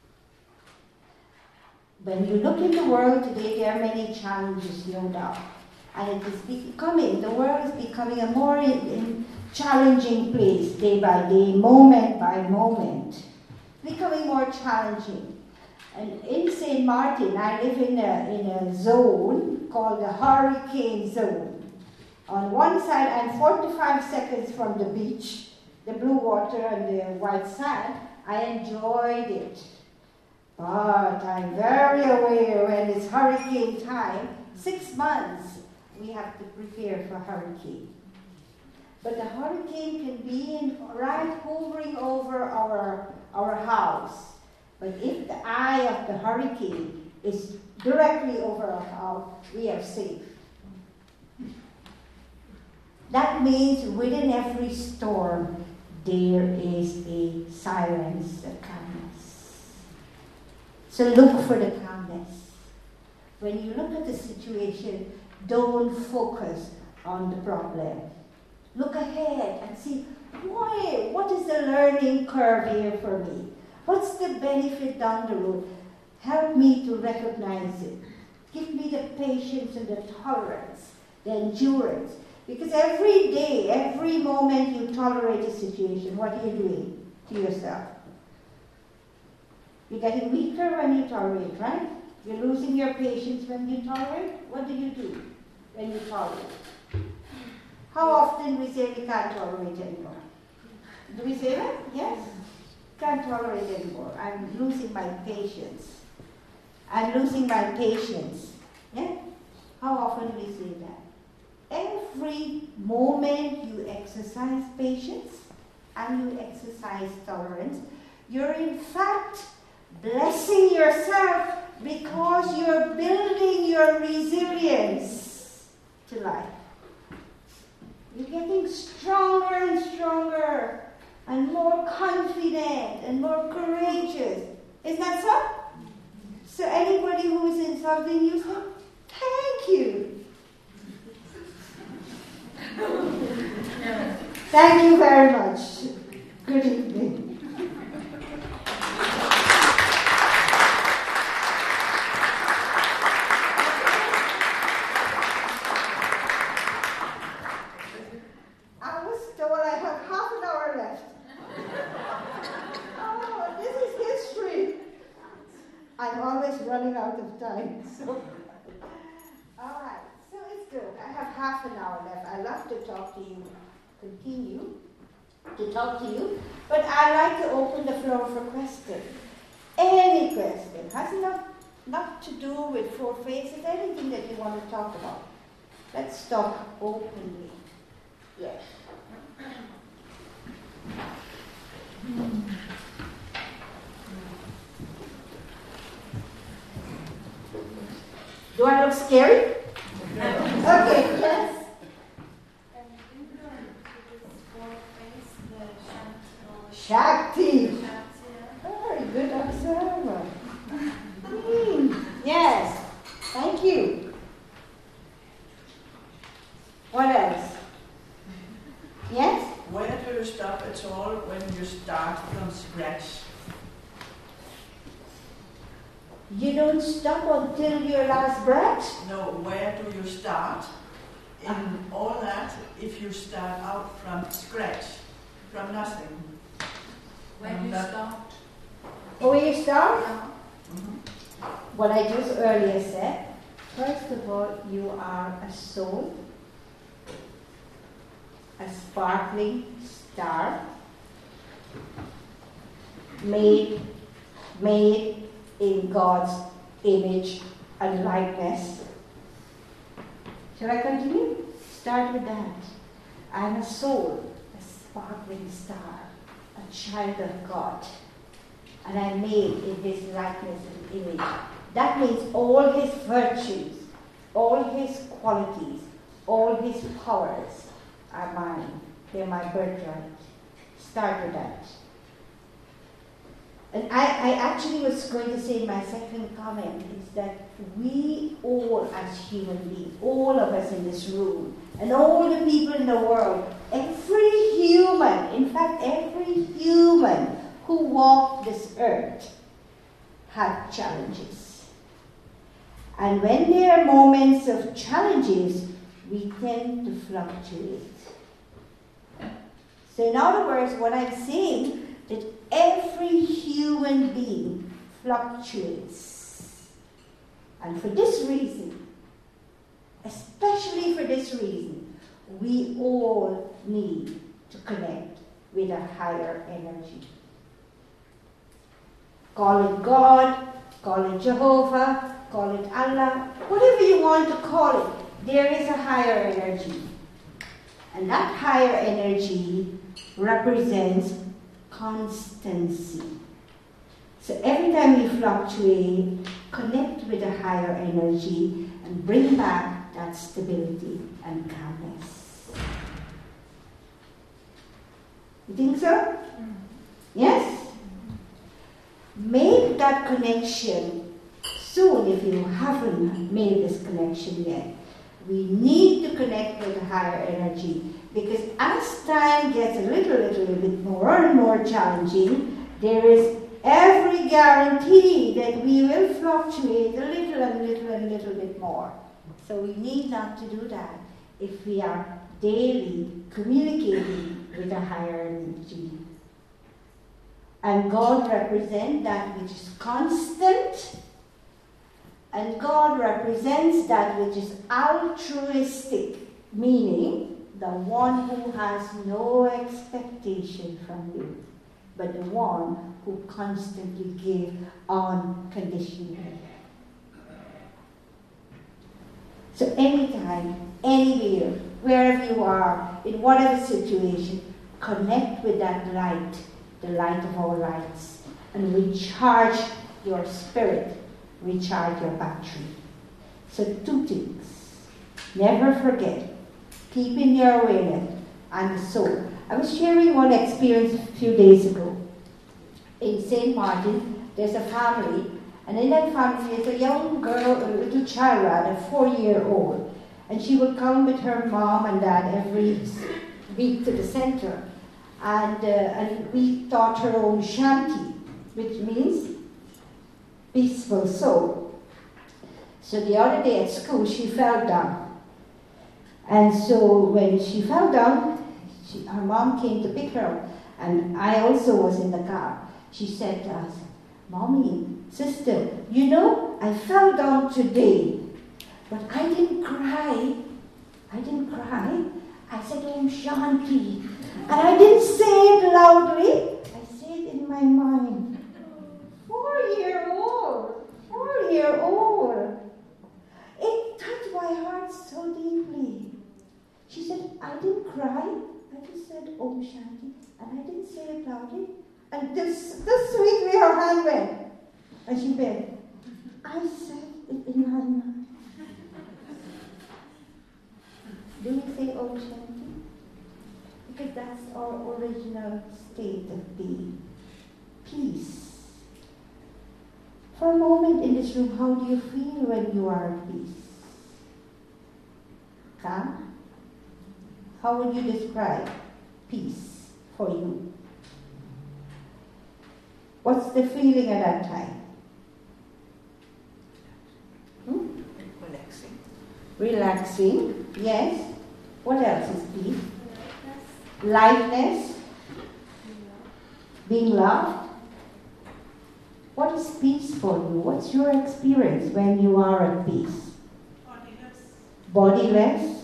When you look in the world today, there are many challenges, no doubt. And it is the world is becoming a more challenging place, day by day, moment by moment. Becoming more challenging. And in St. Martin, I live in a zone called the hurricane zone. On one side, I'm 45 seconds from the beach, the blue water and the white sand. I enjoyed it. But I'm very aware when it's hurricane time, 6 months, we have to prepare for hurricane. But the hurricane can be right hovering over our house. But if the eye of the hurricane is directly over our house, we are safe. That means within every storm, there is a silence, a calmness. So look for the calmness. When you look at the situation, don't focus on the problem. Look ahead and see, what is the learning curve here for me? What's the benefit down the road? Help me to recognize it. Give me the patience and the tolerance, the endurance. Because every day, every moment you tolerate a situation, what are you doing to yourself? You're getting weaker when you tolerate, right? You're losing your patience when you tolerate. What do you do when you tolerate? How often we say we can't tolerate anymore? Do we say that? Yes? Can't tolerate anymore. I'm losing my patience. I'm losing my patience. Yeah? How often we say that? Every moment you exercise patience and you exercise tolerance, you're in fact blessing yourself because you're building your resilience to life. You're getting stronger and stronger and more confident and more courageous. Isn't that so? So anybody who is insulting you, say, thank you. Thank you very much. Good evening. I was told I have half an hour left. Oh, this is history. I'm always running out of time. So. All right. So it's good. I have half an hour left. I love to talk to you, continue to talk to you, but I like to open the floor for questions. Any question. Has not to do with Four Faces, anything that you want to talk about. Let's talk openly. Yes. Do I look scary? Okay, yes. Shakti. Very good observer. Yes. Thank you. What else? Yes?
Where do you stop at all when you start from scratch?
You don't stop until your last breath?
No, where do you start in all that if you start out from scratch, from nothing?
Where do you start?
Where you start?
Mm-hmm.
What I just earlier said. First of all, you are a soul, a sparkling star, made in God's image and likeness. Shall I continue? Start with that. I'm a soul, a sparkling star, a child of God, and I'm made in His likeness and image. That means all His virtues, all His qualities, all His powers are mine. They're my birthright. Start with that. And I actually was going to say in my second comment is that we all as human beings, all of us in this room, and all the people in the world, every human, in fact every human who walked this earth had challenges. And when there are moments of challenges, we tend to fluctuate. So in other words, what I'm saying that every human being fluctuates. And for this reason, especially for this reason, we all need to connect with a higher energy. Call it God, call it Jehovah, call it Allah, whatever you want to call it, there is a higher energy. And that higher energy represents constancy. So every time we fluctuate, connect with a higher energy and bring back that stability and calmness. You think so? Yes? Make that connection soon if you haven't made this connection yet. We need to connect with a higher energy because as time gets a little bit more and more challenging, there is every guarantee that we will fluctuate a little bit more. So we need not to do that if we are daily communicating with a higher energy. And God represents that which is constant, and God represents that which is altruistic, meaning the one who has no expectation from you, but the one who constantly gives unconditionally. So anytime, anywhere, wherever you are, in whatever situation, connect with that light, the light of all lights, and recharge your spirit, recharge your battery. So 2 things. Never forget, keeping your awareness and the soul. I was sharing one experience a few days ago. In St. Martin, there's a family, and in that family there's a young girl, a little child, a 4-year-old, and she would come with her mom and dad every week to the center, and we taught her Om Shanti, which means peaceful soul. So the other day at school, she fell down, and so when she fell down, her mom came to pick her up, and I also was in the car. She said to us, "Mommy, sister, you know, I fell down today, but I didn't cry. I didn't cry. I said Om Shanti, and I didn't say it loudly. I said it in my mind." 4-year-old, 4-year-old. It touched my heart so deeply. She said, "I didn't cry. I just said Om Shanti, and I didn't say it loudly." And this sweet way her hand went. And she went, "I said it in my mind." Do we say Om Shanti? Because that's our original state of being. Peace. For a moment in this room, how do you feel when you are at peace? Calm? How would you describe peace for you? What's the feeling at that time?
Relaxing.
Relaxing, yes. What else is peace? Lightness. Being loved. What is peace for you? What's your experience when you are at peace?
Bodiless.
Bodiless.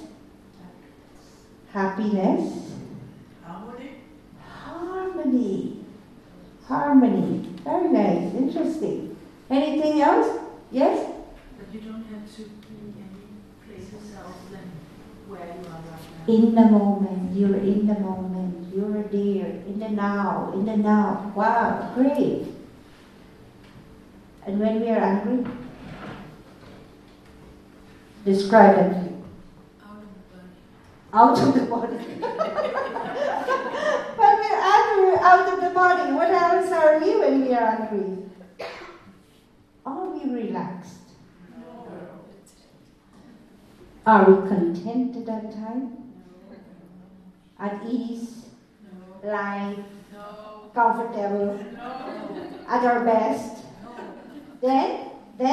Happiness.
Harmony.
Harmony. Harmony. Very nice. Interesting. Anything else? Yes?
But you don't have to be any places else than where you are right now.
In the moment. You're in the moment. You're there. In the now. In the now. Wow. Great. And when we are angry? Describe it. Out of the body. When we're angry, out of the body. What else are we when we are angry? Are we relaxed?
No.
Are we content at that time? At ease?
No.
Light?
No.
Comfortable?
No.
At our best? Then,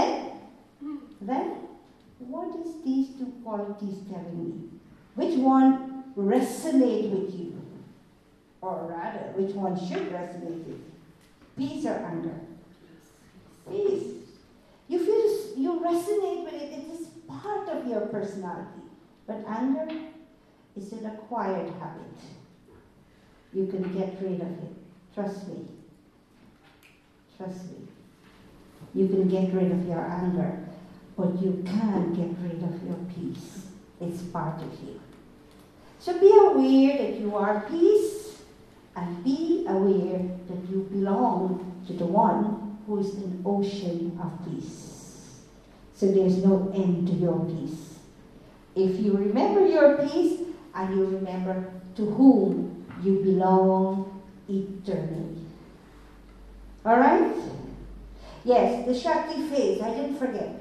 what is these 2 qualities telling me? Which one resonate with you? Or rather, which one should resonate with you? Peace or anger? Peace. You feel, you resonate with it. It is part of your personality. But anger is an acquired habit. You can get rid of it. Trust me. Trust me. You can get rid of your anger, but you can't get rid of your peace. It's part of you. So be aware that you are peace, and be aware that you belong to the one who is an ocean of peace. So there's no end to your peace. If you remember your peace, and you remember to whom you belong eternally. Alright? Yes, the Shakti phase, I didn't forget.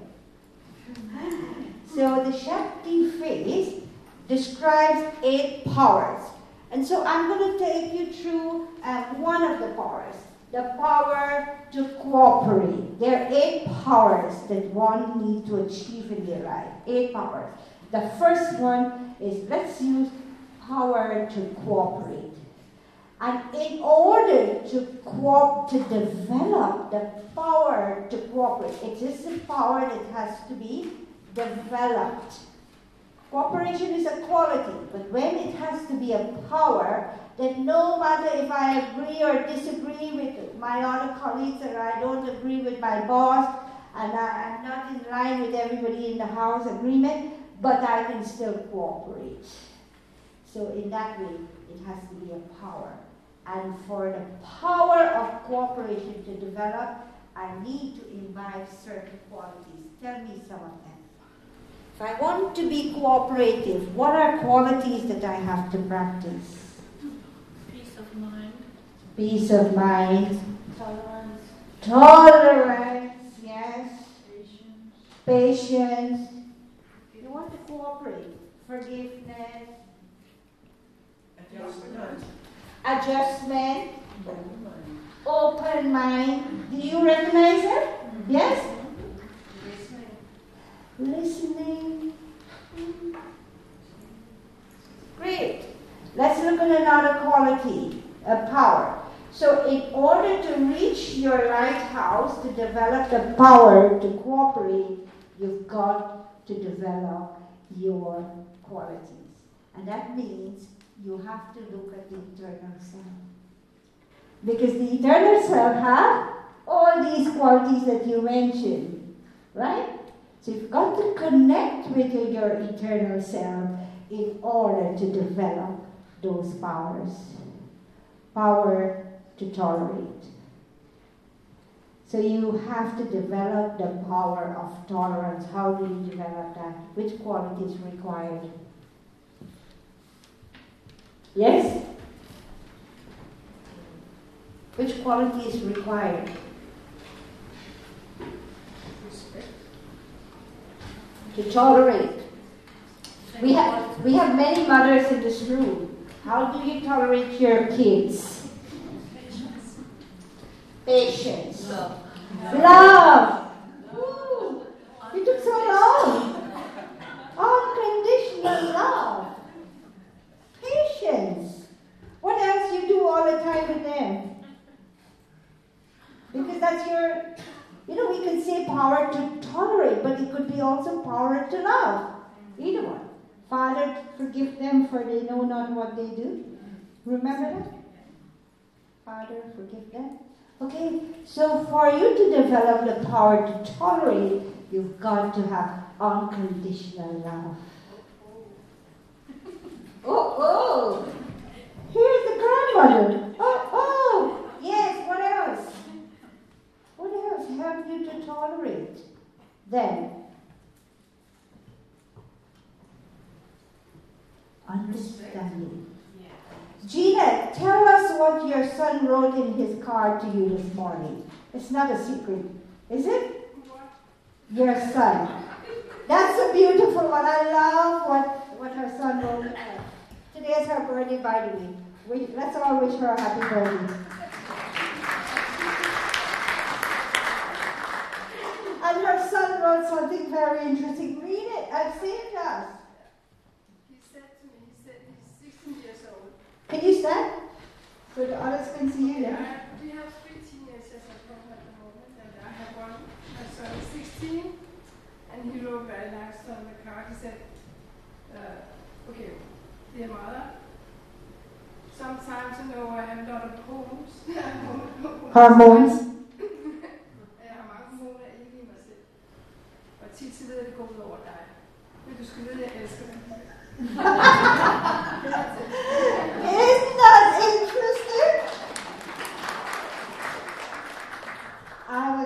So the Shakti phase describes 8 powers. And so I'm going to take you through one of the powers. The power to cooperate. There are 8 powers that one needs to achieve in their life. 8 powers. The first one is, let's use power to cooperate. And in order to develop the power to cooperate, it is a power that has to be developed. Cooperation is a quality, but when it has to be a power, then no matter if I agree or disagree with my other colleagues, or I don't agree with my boss, and I'm not in line with everybody in the house agreement, but I can still cooperate. So in that way, it has to be a power. And for the power of cooperation to develop, I need to imbibe certain qualities. Tell me some of them. If I want to be cooperative, what are qualities that I have to practice?
Peace of mind.
Peace of mind.
Tolerance.
Tolerance, yes.
Patience.
Patience. You want to cooperate. Forgiveness. Adjustment. Open mind. Do you recognize it? Yes? Listening. Great. Let's look at another quality, a power. So in order to reach your lighthouse, to develop the power to cooperate, you've got to develop your qualities. And that means you have to look at the eternal self. Because the eternal self has all these qualities that you mentioned, right? So you've got to connect with your eternal self in order to develop those powers. Power to tolerate. So you have to develop the power of tolerance. How do you develop that? Which qualities required? Yes? Which quality is required? To tolerate. We have many mothers in this room. How do you tolerate your kids? Patience.
Love.
Love. Ooh, it took so long. Unconditional love. Patience. What else you do all the time with them? Because that's your, we can say power to tolerate, but it could be also power to love. Either one. Father, forgive them, for they know not what they do. Remember that? Father, forgive them. Okay, so for you to develop the power to tolerate, you've got to have unconditional love. Oh, here's the grandmother. Oh, yes, what else? What else help you to tolerate? Then, understanding. Gina, tell us what your son wrote in his card to you this morning. It's not a secret, is it? Your son. That's a beautiful one. I love what her son wrote. Today is her birthday, by the way. Let's all wish her a happy birthday. And her son wrote something very interesting. Read it and say it to us.
He said he's 16 years old.
Can you stand? So the others can see you there.
We have 3 teenagers at home at the moment, and I have one. My son is 16, and he wrote very nice on the card. He said, okay, dear mother, sometimes I have a lot of hormones.
Hormones.
Jeg har mange hormoner inde i mig selv. Og tit så ved jeg, det går ud over dig. Men du skal vide, at jeg elsker dig.
Isn't that interesting? I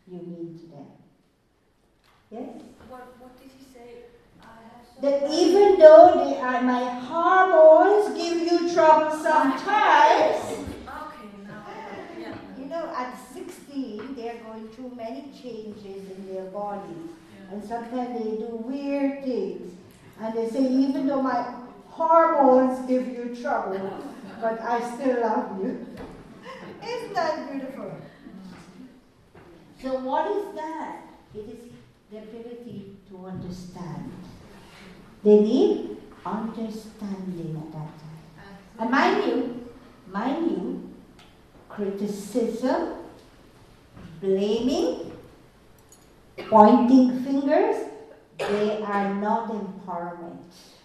you mean to them. Yes?
What did he say?
That even though my hormones give you trouble sometimes, you know, at 16 they're going through many changes in their bodies, and sometimes they do weird things, and they say, even though my hormones give you trouble, but I still love you. Isn't that beautiful? So what is that? It is the ability to understand. They need understanding at that time. And mind you, criticism, blaming, pointing fingers, they are not empowerment.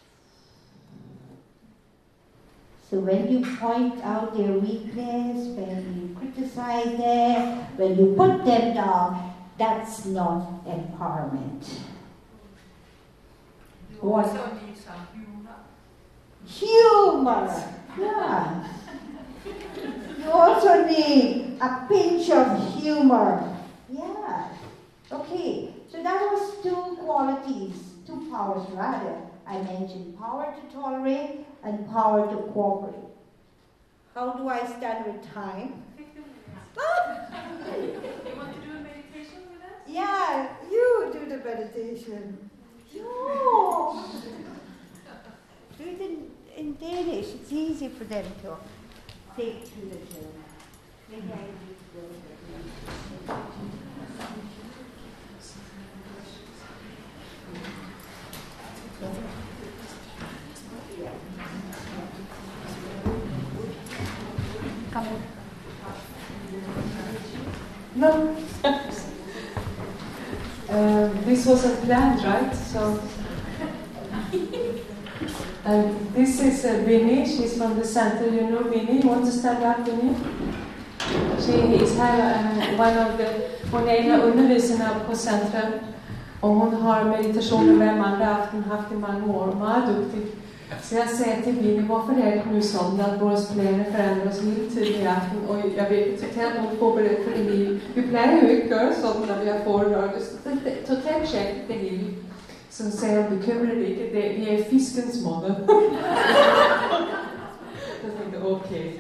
So when you point out their weakness, when you criticize them, when you put them down, that's not empowerment.
You also need some humor.
Humor! Yeah. You also need a pinch of humor. Yeah. Okay, so that was two qualities, two powers rather. I mentioned power to tolerate and power to cooperate. How do I stand with time?
15 minutes. You want to do a meditation with us?
Yeah, you do the meditation. No. Do it in Danish. It's easy for them to take to the journey. Maybe I need to go there.
No. This wasn't planned, right? So, this is Winnie. She's from the center. You know Winnie. You want to stand up, Winnie? She is här, one of the. Hon är en av undervisarna på centret. Och hon har meditationer med Amanda haft i många år. Hon är duktig. Så jag säger till Winnie, varför är det nu sånt att våra planer förändras hela tiden i aften? Och jag vet totalt nog förberett för det hela. Vi planerar ju inte göra sånt när vi har förrörelse. Totalt check det hela. Så säger hon, bekymrar det inte. Vi är fiskens månad. Jag tänkte, okej.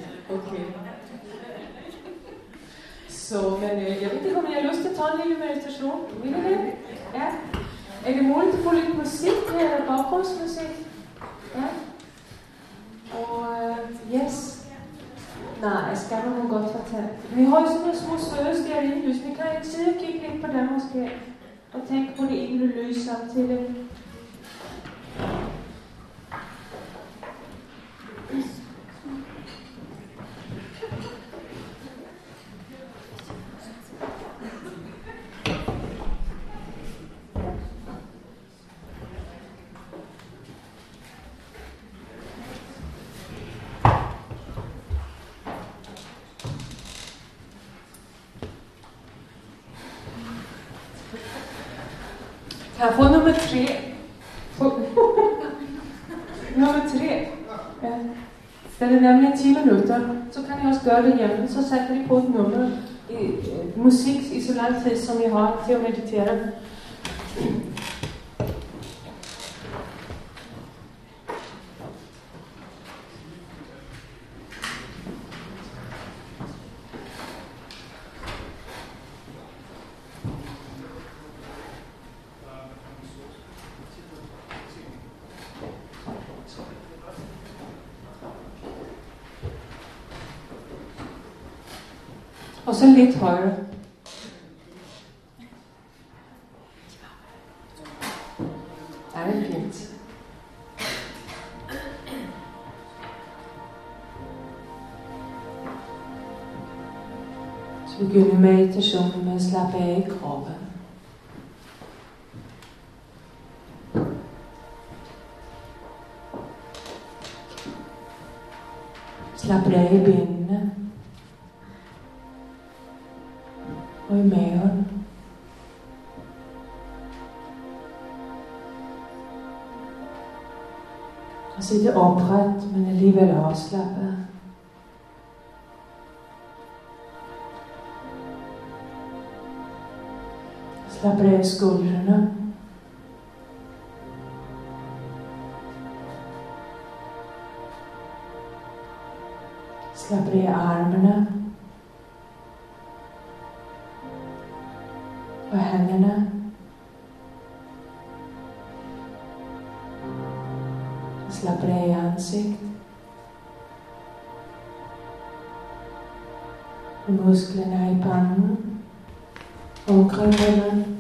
Så, men jag vet inte om jag har lust att ta en liten meditation. Vill ni det? Ja. Är det möjligt att få lite musik här? Bakgrundsmusik? Ja. Och yes. Nej, ska man nog gott vara tänd. Ni har ju sådana små stearinljus. Ni kan ju se och kika in på den och tänk på det inre lys samtidigt. Här får nummer 3. Nummer 3. Den är nämligen 10 minuter. Så kan ni också göra det igen. Så sätter ni på ett nummer. Musik i så lång tid som ni har till att meditera. Och så lite högre. Det är fint. Så begynder meditationen med att slappa av i kroppen. Slappa av i benen. Og i maven. Og sitte opret, men alligevel afslappet. Slapper af skuldrene. Slapper af armene og hænderne. Slapper af i ansigt. Musklerne i panden. Omkring munden.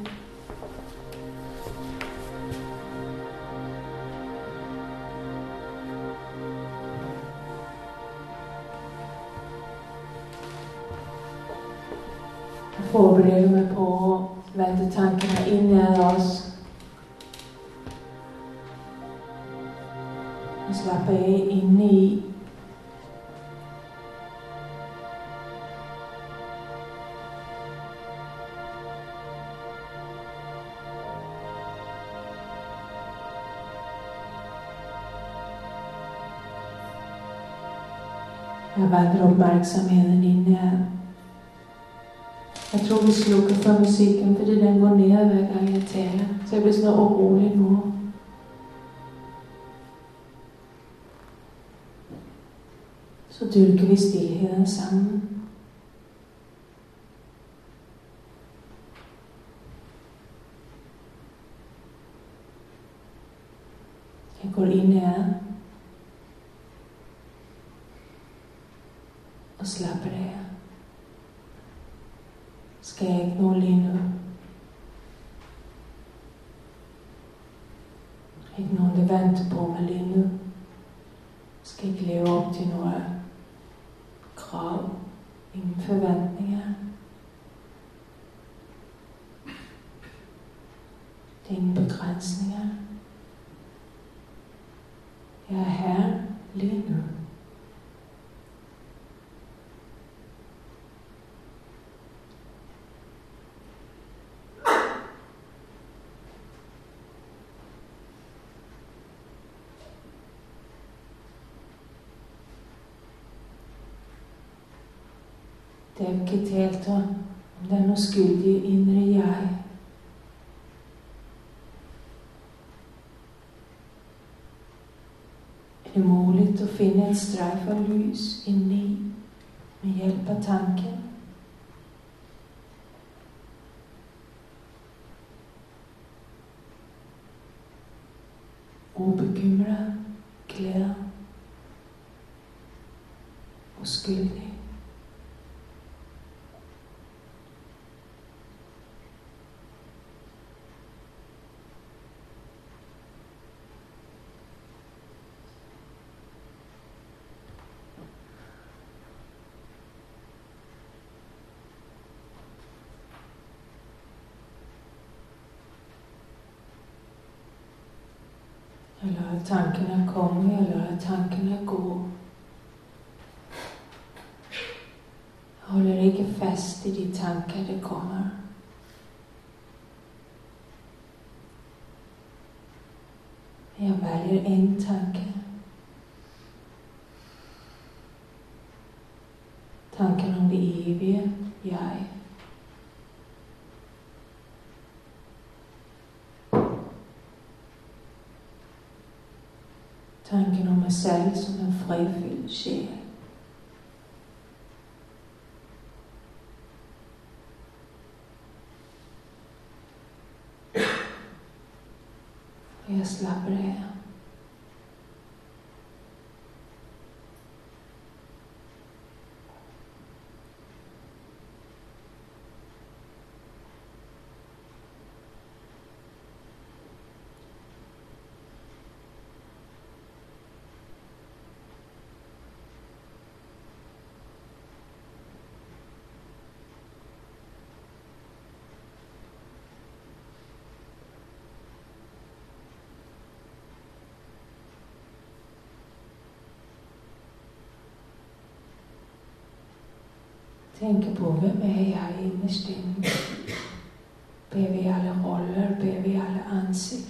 Forbereder mig på at vende tankerne indad os. Og slappe af inde i. Jeg vandrer opmærksomheden indad. Jeg tror vi slukker for musikken, fordi den går ned hver gang jeg taler. Så jeg bliver sådan urolig nu. Så dyrker vi stillheden sammen. Jeg går indad. Og slapper af. Skal jeg ikke nå lige nu? Ikke nogen, der venter på mig lige nu. Skal ikke leve op til nogle krav. Ingen forventninger. Det er ingen begrænsninger. Jeg er her lige nu. Det er ikke helt om den uskyldige indre jeg. Er det muligt at finde et strejf af lys indeni med hjælp af tanken? Ubekymret, glad, uskyldig. Eller at tankerne kommer, eller at tankerne går. Jeg holder ikke fast i de tanker, der kommer. Jeg vælger en tanke. Tanken om det evige jeg. Tanken om mig selv som en fredfyldt sjæl. Og jeg slapper af. Tænke på, hvem er jeg inderst inde? Bærer vi alle roller, bærer vi alle ansigter?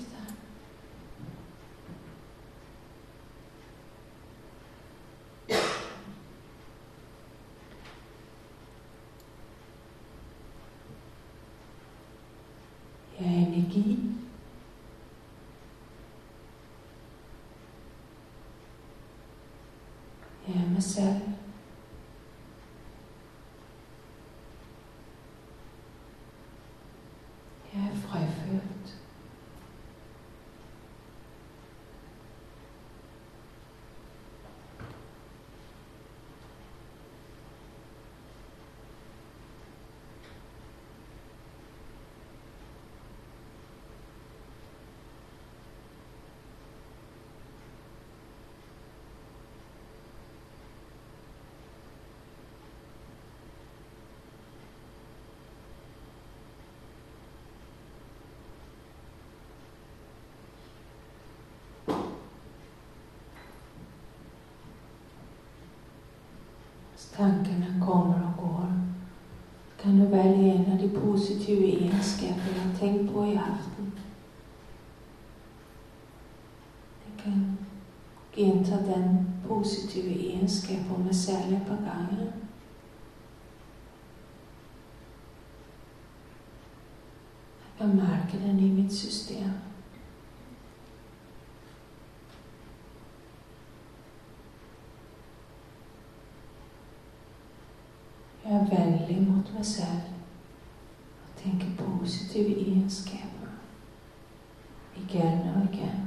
energi. Jeg er mig selv. Jeg er frifødt. Tankarna kommer och går. Kan du välja en av de positiva egenskaper jag har tänkt på i aften? Jag kan gentage den positiva egenskap om mig selv et par gange. Jeg kan mærke den i mit system. Jeg er venlig mot mig selv og tænker positive egenskaber igen og igen.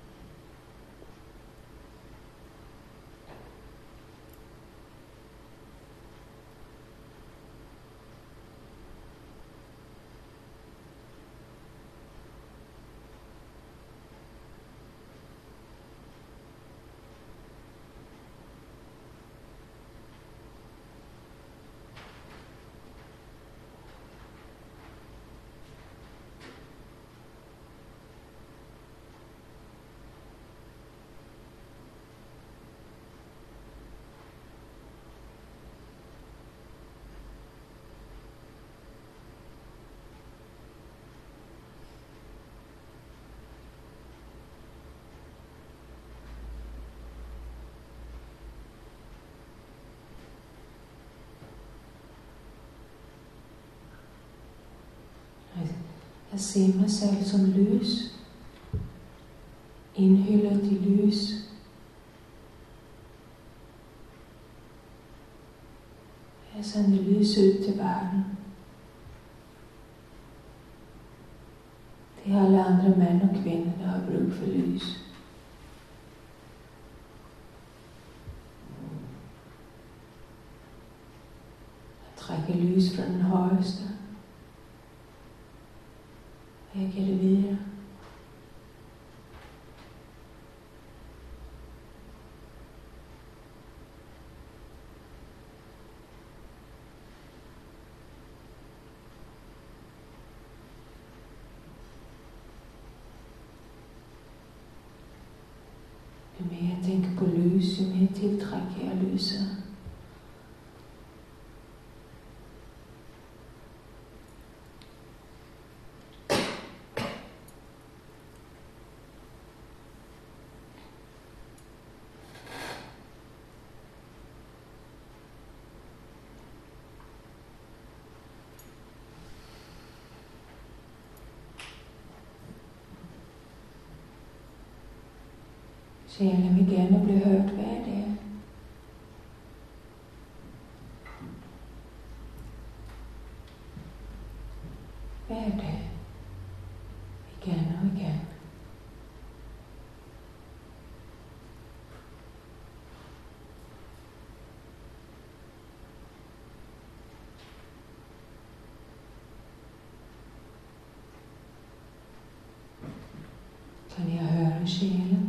Jeg ser mig selv som lys, indhyllet i lys. Jeg sender lys ud til verden. Det er alle andre mænd og kvinder, der har brug for lys. Jeg trækker lys fra den højeste. Jeg giver det videre. Jo mere jeg tænker på lys, jo mere tiltrækker jeg lyset. Sjælen vil gerne blive hørt. Hvad er det? Hvad er det? Igen og igen. Kan jeg høre sjælen?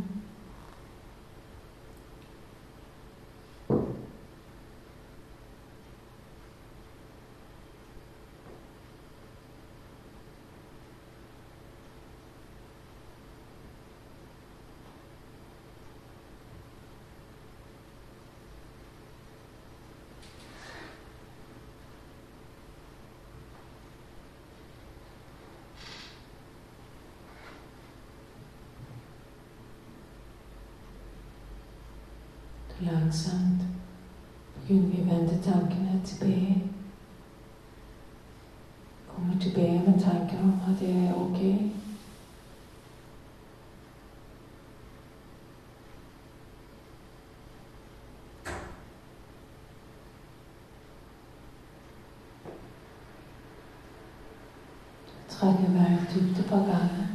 Langsomt begynder vi at vende tankerne tilbage. Kommer tilbage med tanker om, at det er okay. Trække vejret dybt et par gange.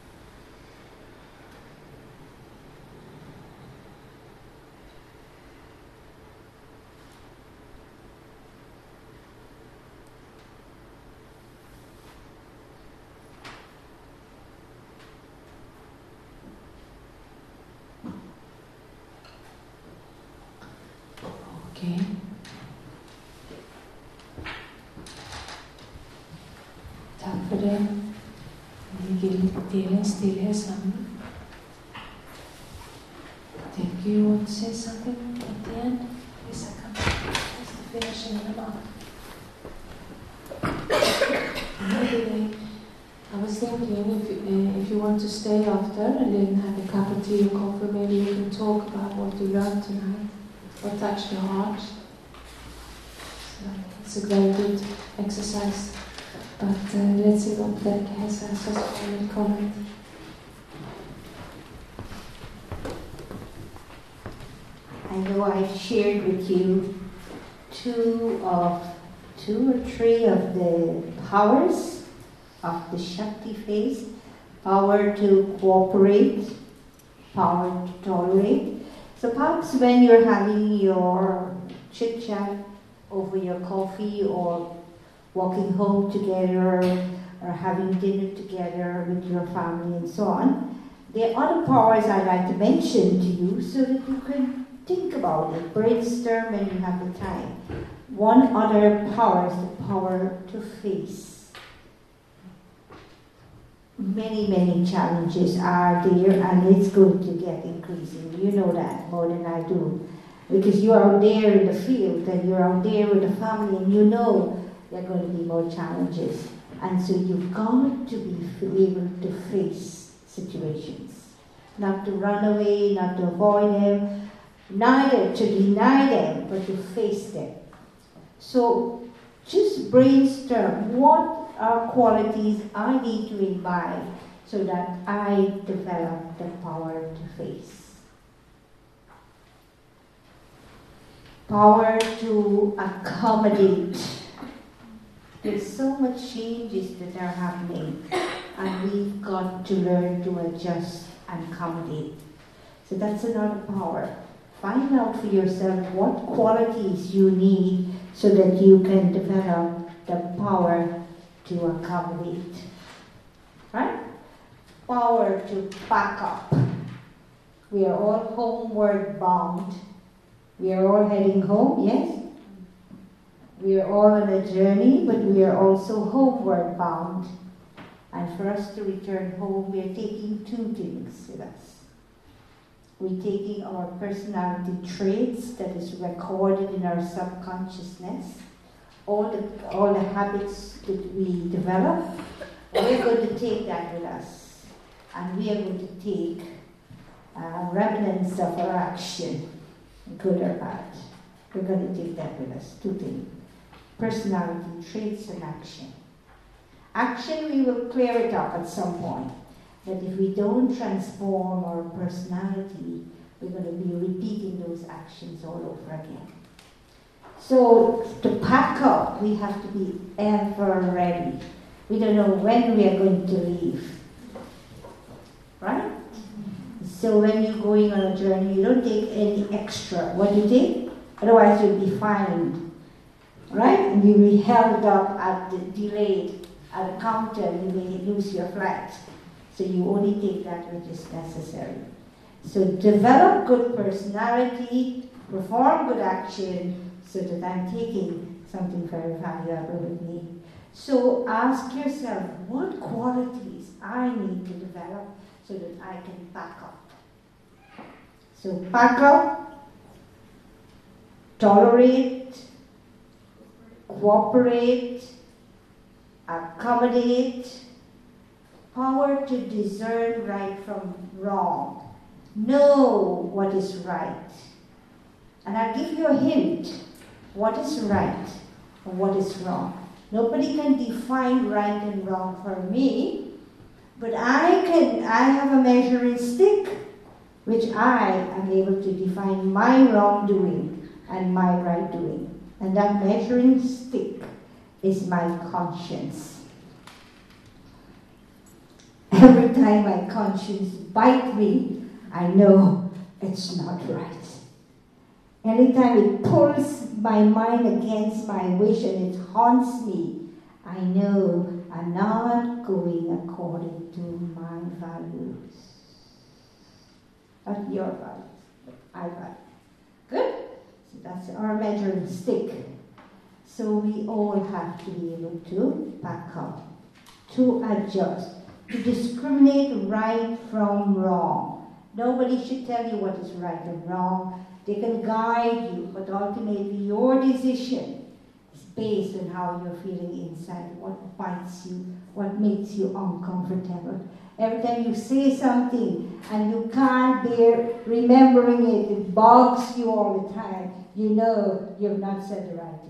Okay. Tak for det. Vi vil dele en stillhed sammen. Thank you. Want to say something at the end? Yes, I come. Just to finish in the mouth. I was thinking if you want to stay after and then have a cup of tea or coffee, maybe you can talk about what you learned tonight, what touched your heart. So it's a very good exercise. But let's see what Berke has as a comment.
I know I've shared with you two or three of the powers of the Shakti phase. Power to cooperate, power to tolerate. So perhaps when you're having your chit-chat over your coffee or walking home together or having dinner together with your family and so on, there are other powers I'd like to mention to you so that you can think about it, brainstorm when you have the time. One other power is the power to face. Many, many challenges are there and it's going to get increasing. You know that more than I do. Because you're out there in the field and you're out there with the family and you know there are going to be more challenges. And so you've got to be able to face situations. Not to run away, not to avoid them, neither to deny them, but to face them. So just brainstorm what are qualities I need to imbibe so that I develop the power to face. Power to accommodate. There's so much changes that are happening and we've got to learn to adjust and accommodate. So that's another power. Find out for yourself what qualities you need so that you can develop the power to accommodate. Right? Power to back up. We are all homeward bound. We are all heading home, yes? We are all on a journey, but we are also homeward bound. And for us to return home, we are taking two things with us. We're taking our personality traits that is recorded in our subconsciousness, all the habits that we develop, we're going to take that with us. And we are going to take remnants of our action, good or bad. We're going to take that with us, two things. Personality traits and action. Action, we will clear it up at some point. That if we don't transform our personality, we're going to be repeating those actions all over again. So to pack up, we have to be ever ready. We don't know when we are going to leave. Right? So when you're going on a journey, you don't take any extra. What do you take? Otherwise you'll be fined. Right? And you'll be held up at the delayed at a counter, you may lose your flight. So you only take that which is necessary. So develop good personality, perform good action, so that I'm taking something very valuable with me. So ask yourself, what qualities I need to develop so that I can back up. So back up, tolerate, cooperate, accommodate, power to discern right from wrong, know what is right. And I'll give you a hint, what is right and what is wrong. Nobody can define right and wrong for me, but I have a measuring stick, which I am able to define my wrongdoing and my right doing. And that measuring stick is my conscience. Every time my conscience bites me, I know it's not right. Anytime it pulls my mind against my wish and it haunts me, I know I'm not going according to my values. Not your values, but I value. Good? So that's our measuring stick. So we all have to be able to back up, to adjust, to discriminate right from wrong. Nobody should tell you what is right and wrong. They can guide you, but ultimately your decision is based on how you're feeling inside, what bites you, what makes you uncomfortable. Every time you say something and you can't bear remembering it, it bugs you all the time, you know you've not said the right thing.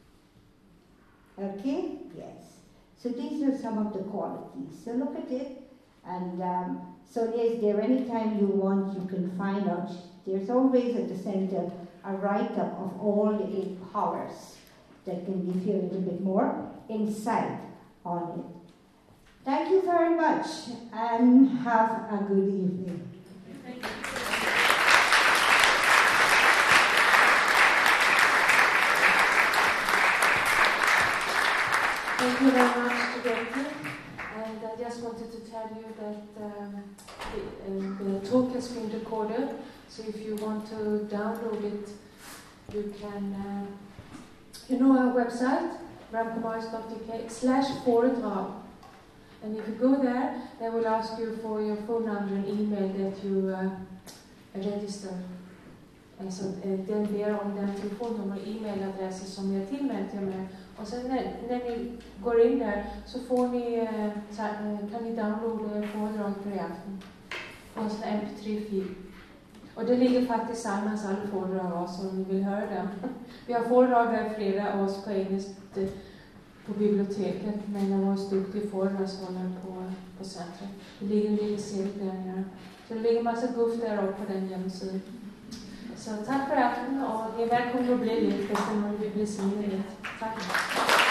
Okay? Yes. So these are some of the qualities. So look at it. And so is there any time you want, you can find out. There's always at the center a write-up of all the 8 powers that can give you a little bit more insight on it. Thank you very much and have a good evening.
Thank you. Thank you very much to Becky. And I just wanted to tell you that the talk has been recorded. So if you want to download it, you can, you know our website, ramkumaris.dk/foredrag. And if you go there, they will ask you for your phone number and email that you register. Så den ber om den telefonnummer och e-mailadresser som ni har tillmält er med. Och sen när ni går in där så får ni, kan ni downloada föredraget för i aften. Och en sån MP3-fil. Och det ligger faktiskt tillsammans alla föredrag av oss om ni vill höra dem. Vi har föredrag där flera av oss på engelskt på biblioteket, men jag var duktig föredragshållare på centret. Det ligger en liten serie där nere. Så det ligger massa guff där uppe på den hemsidan. Så tack för aften och ni är välkomna att bli lite, eftersom ni vill bli smidigt. Tack.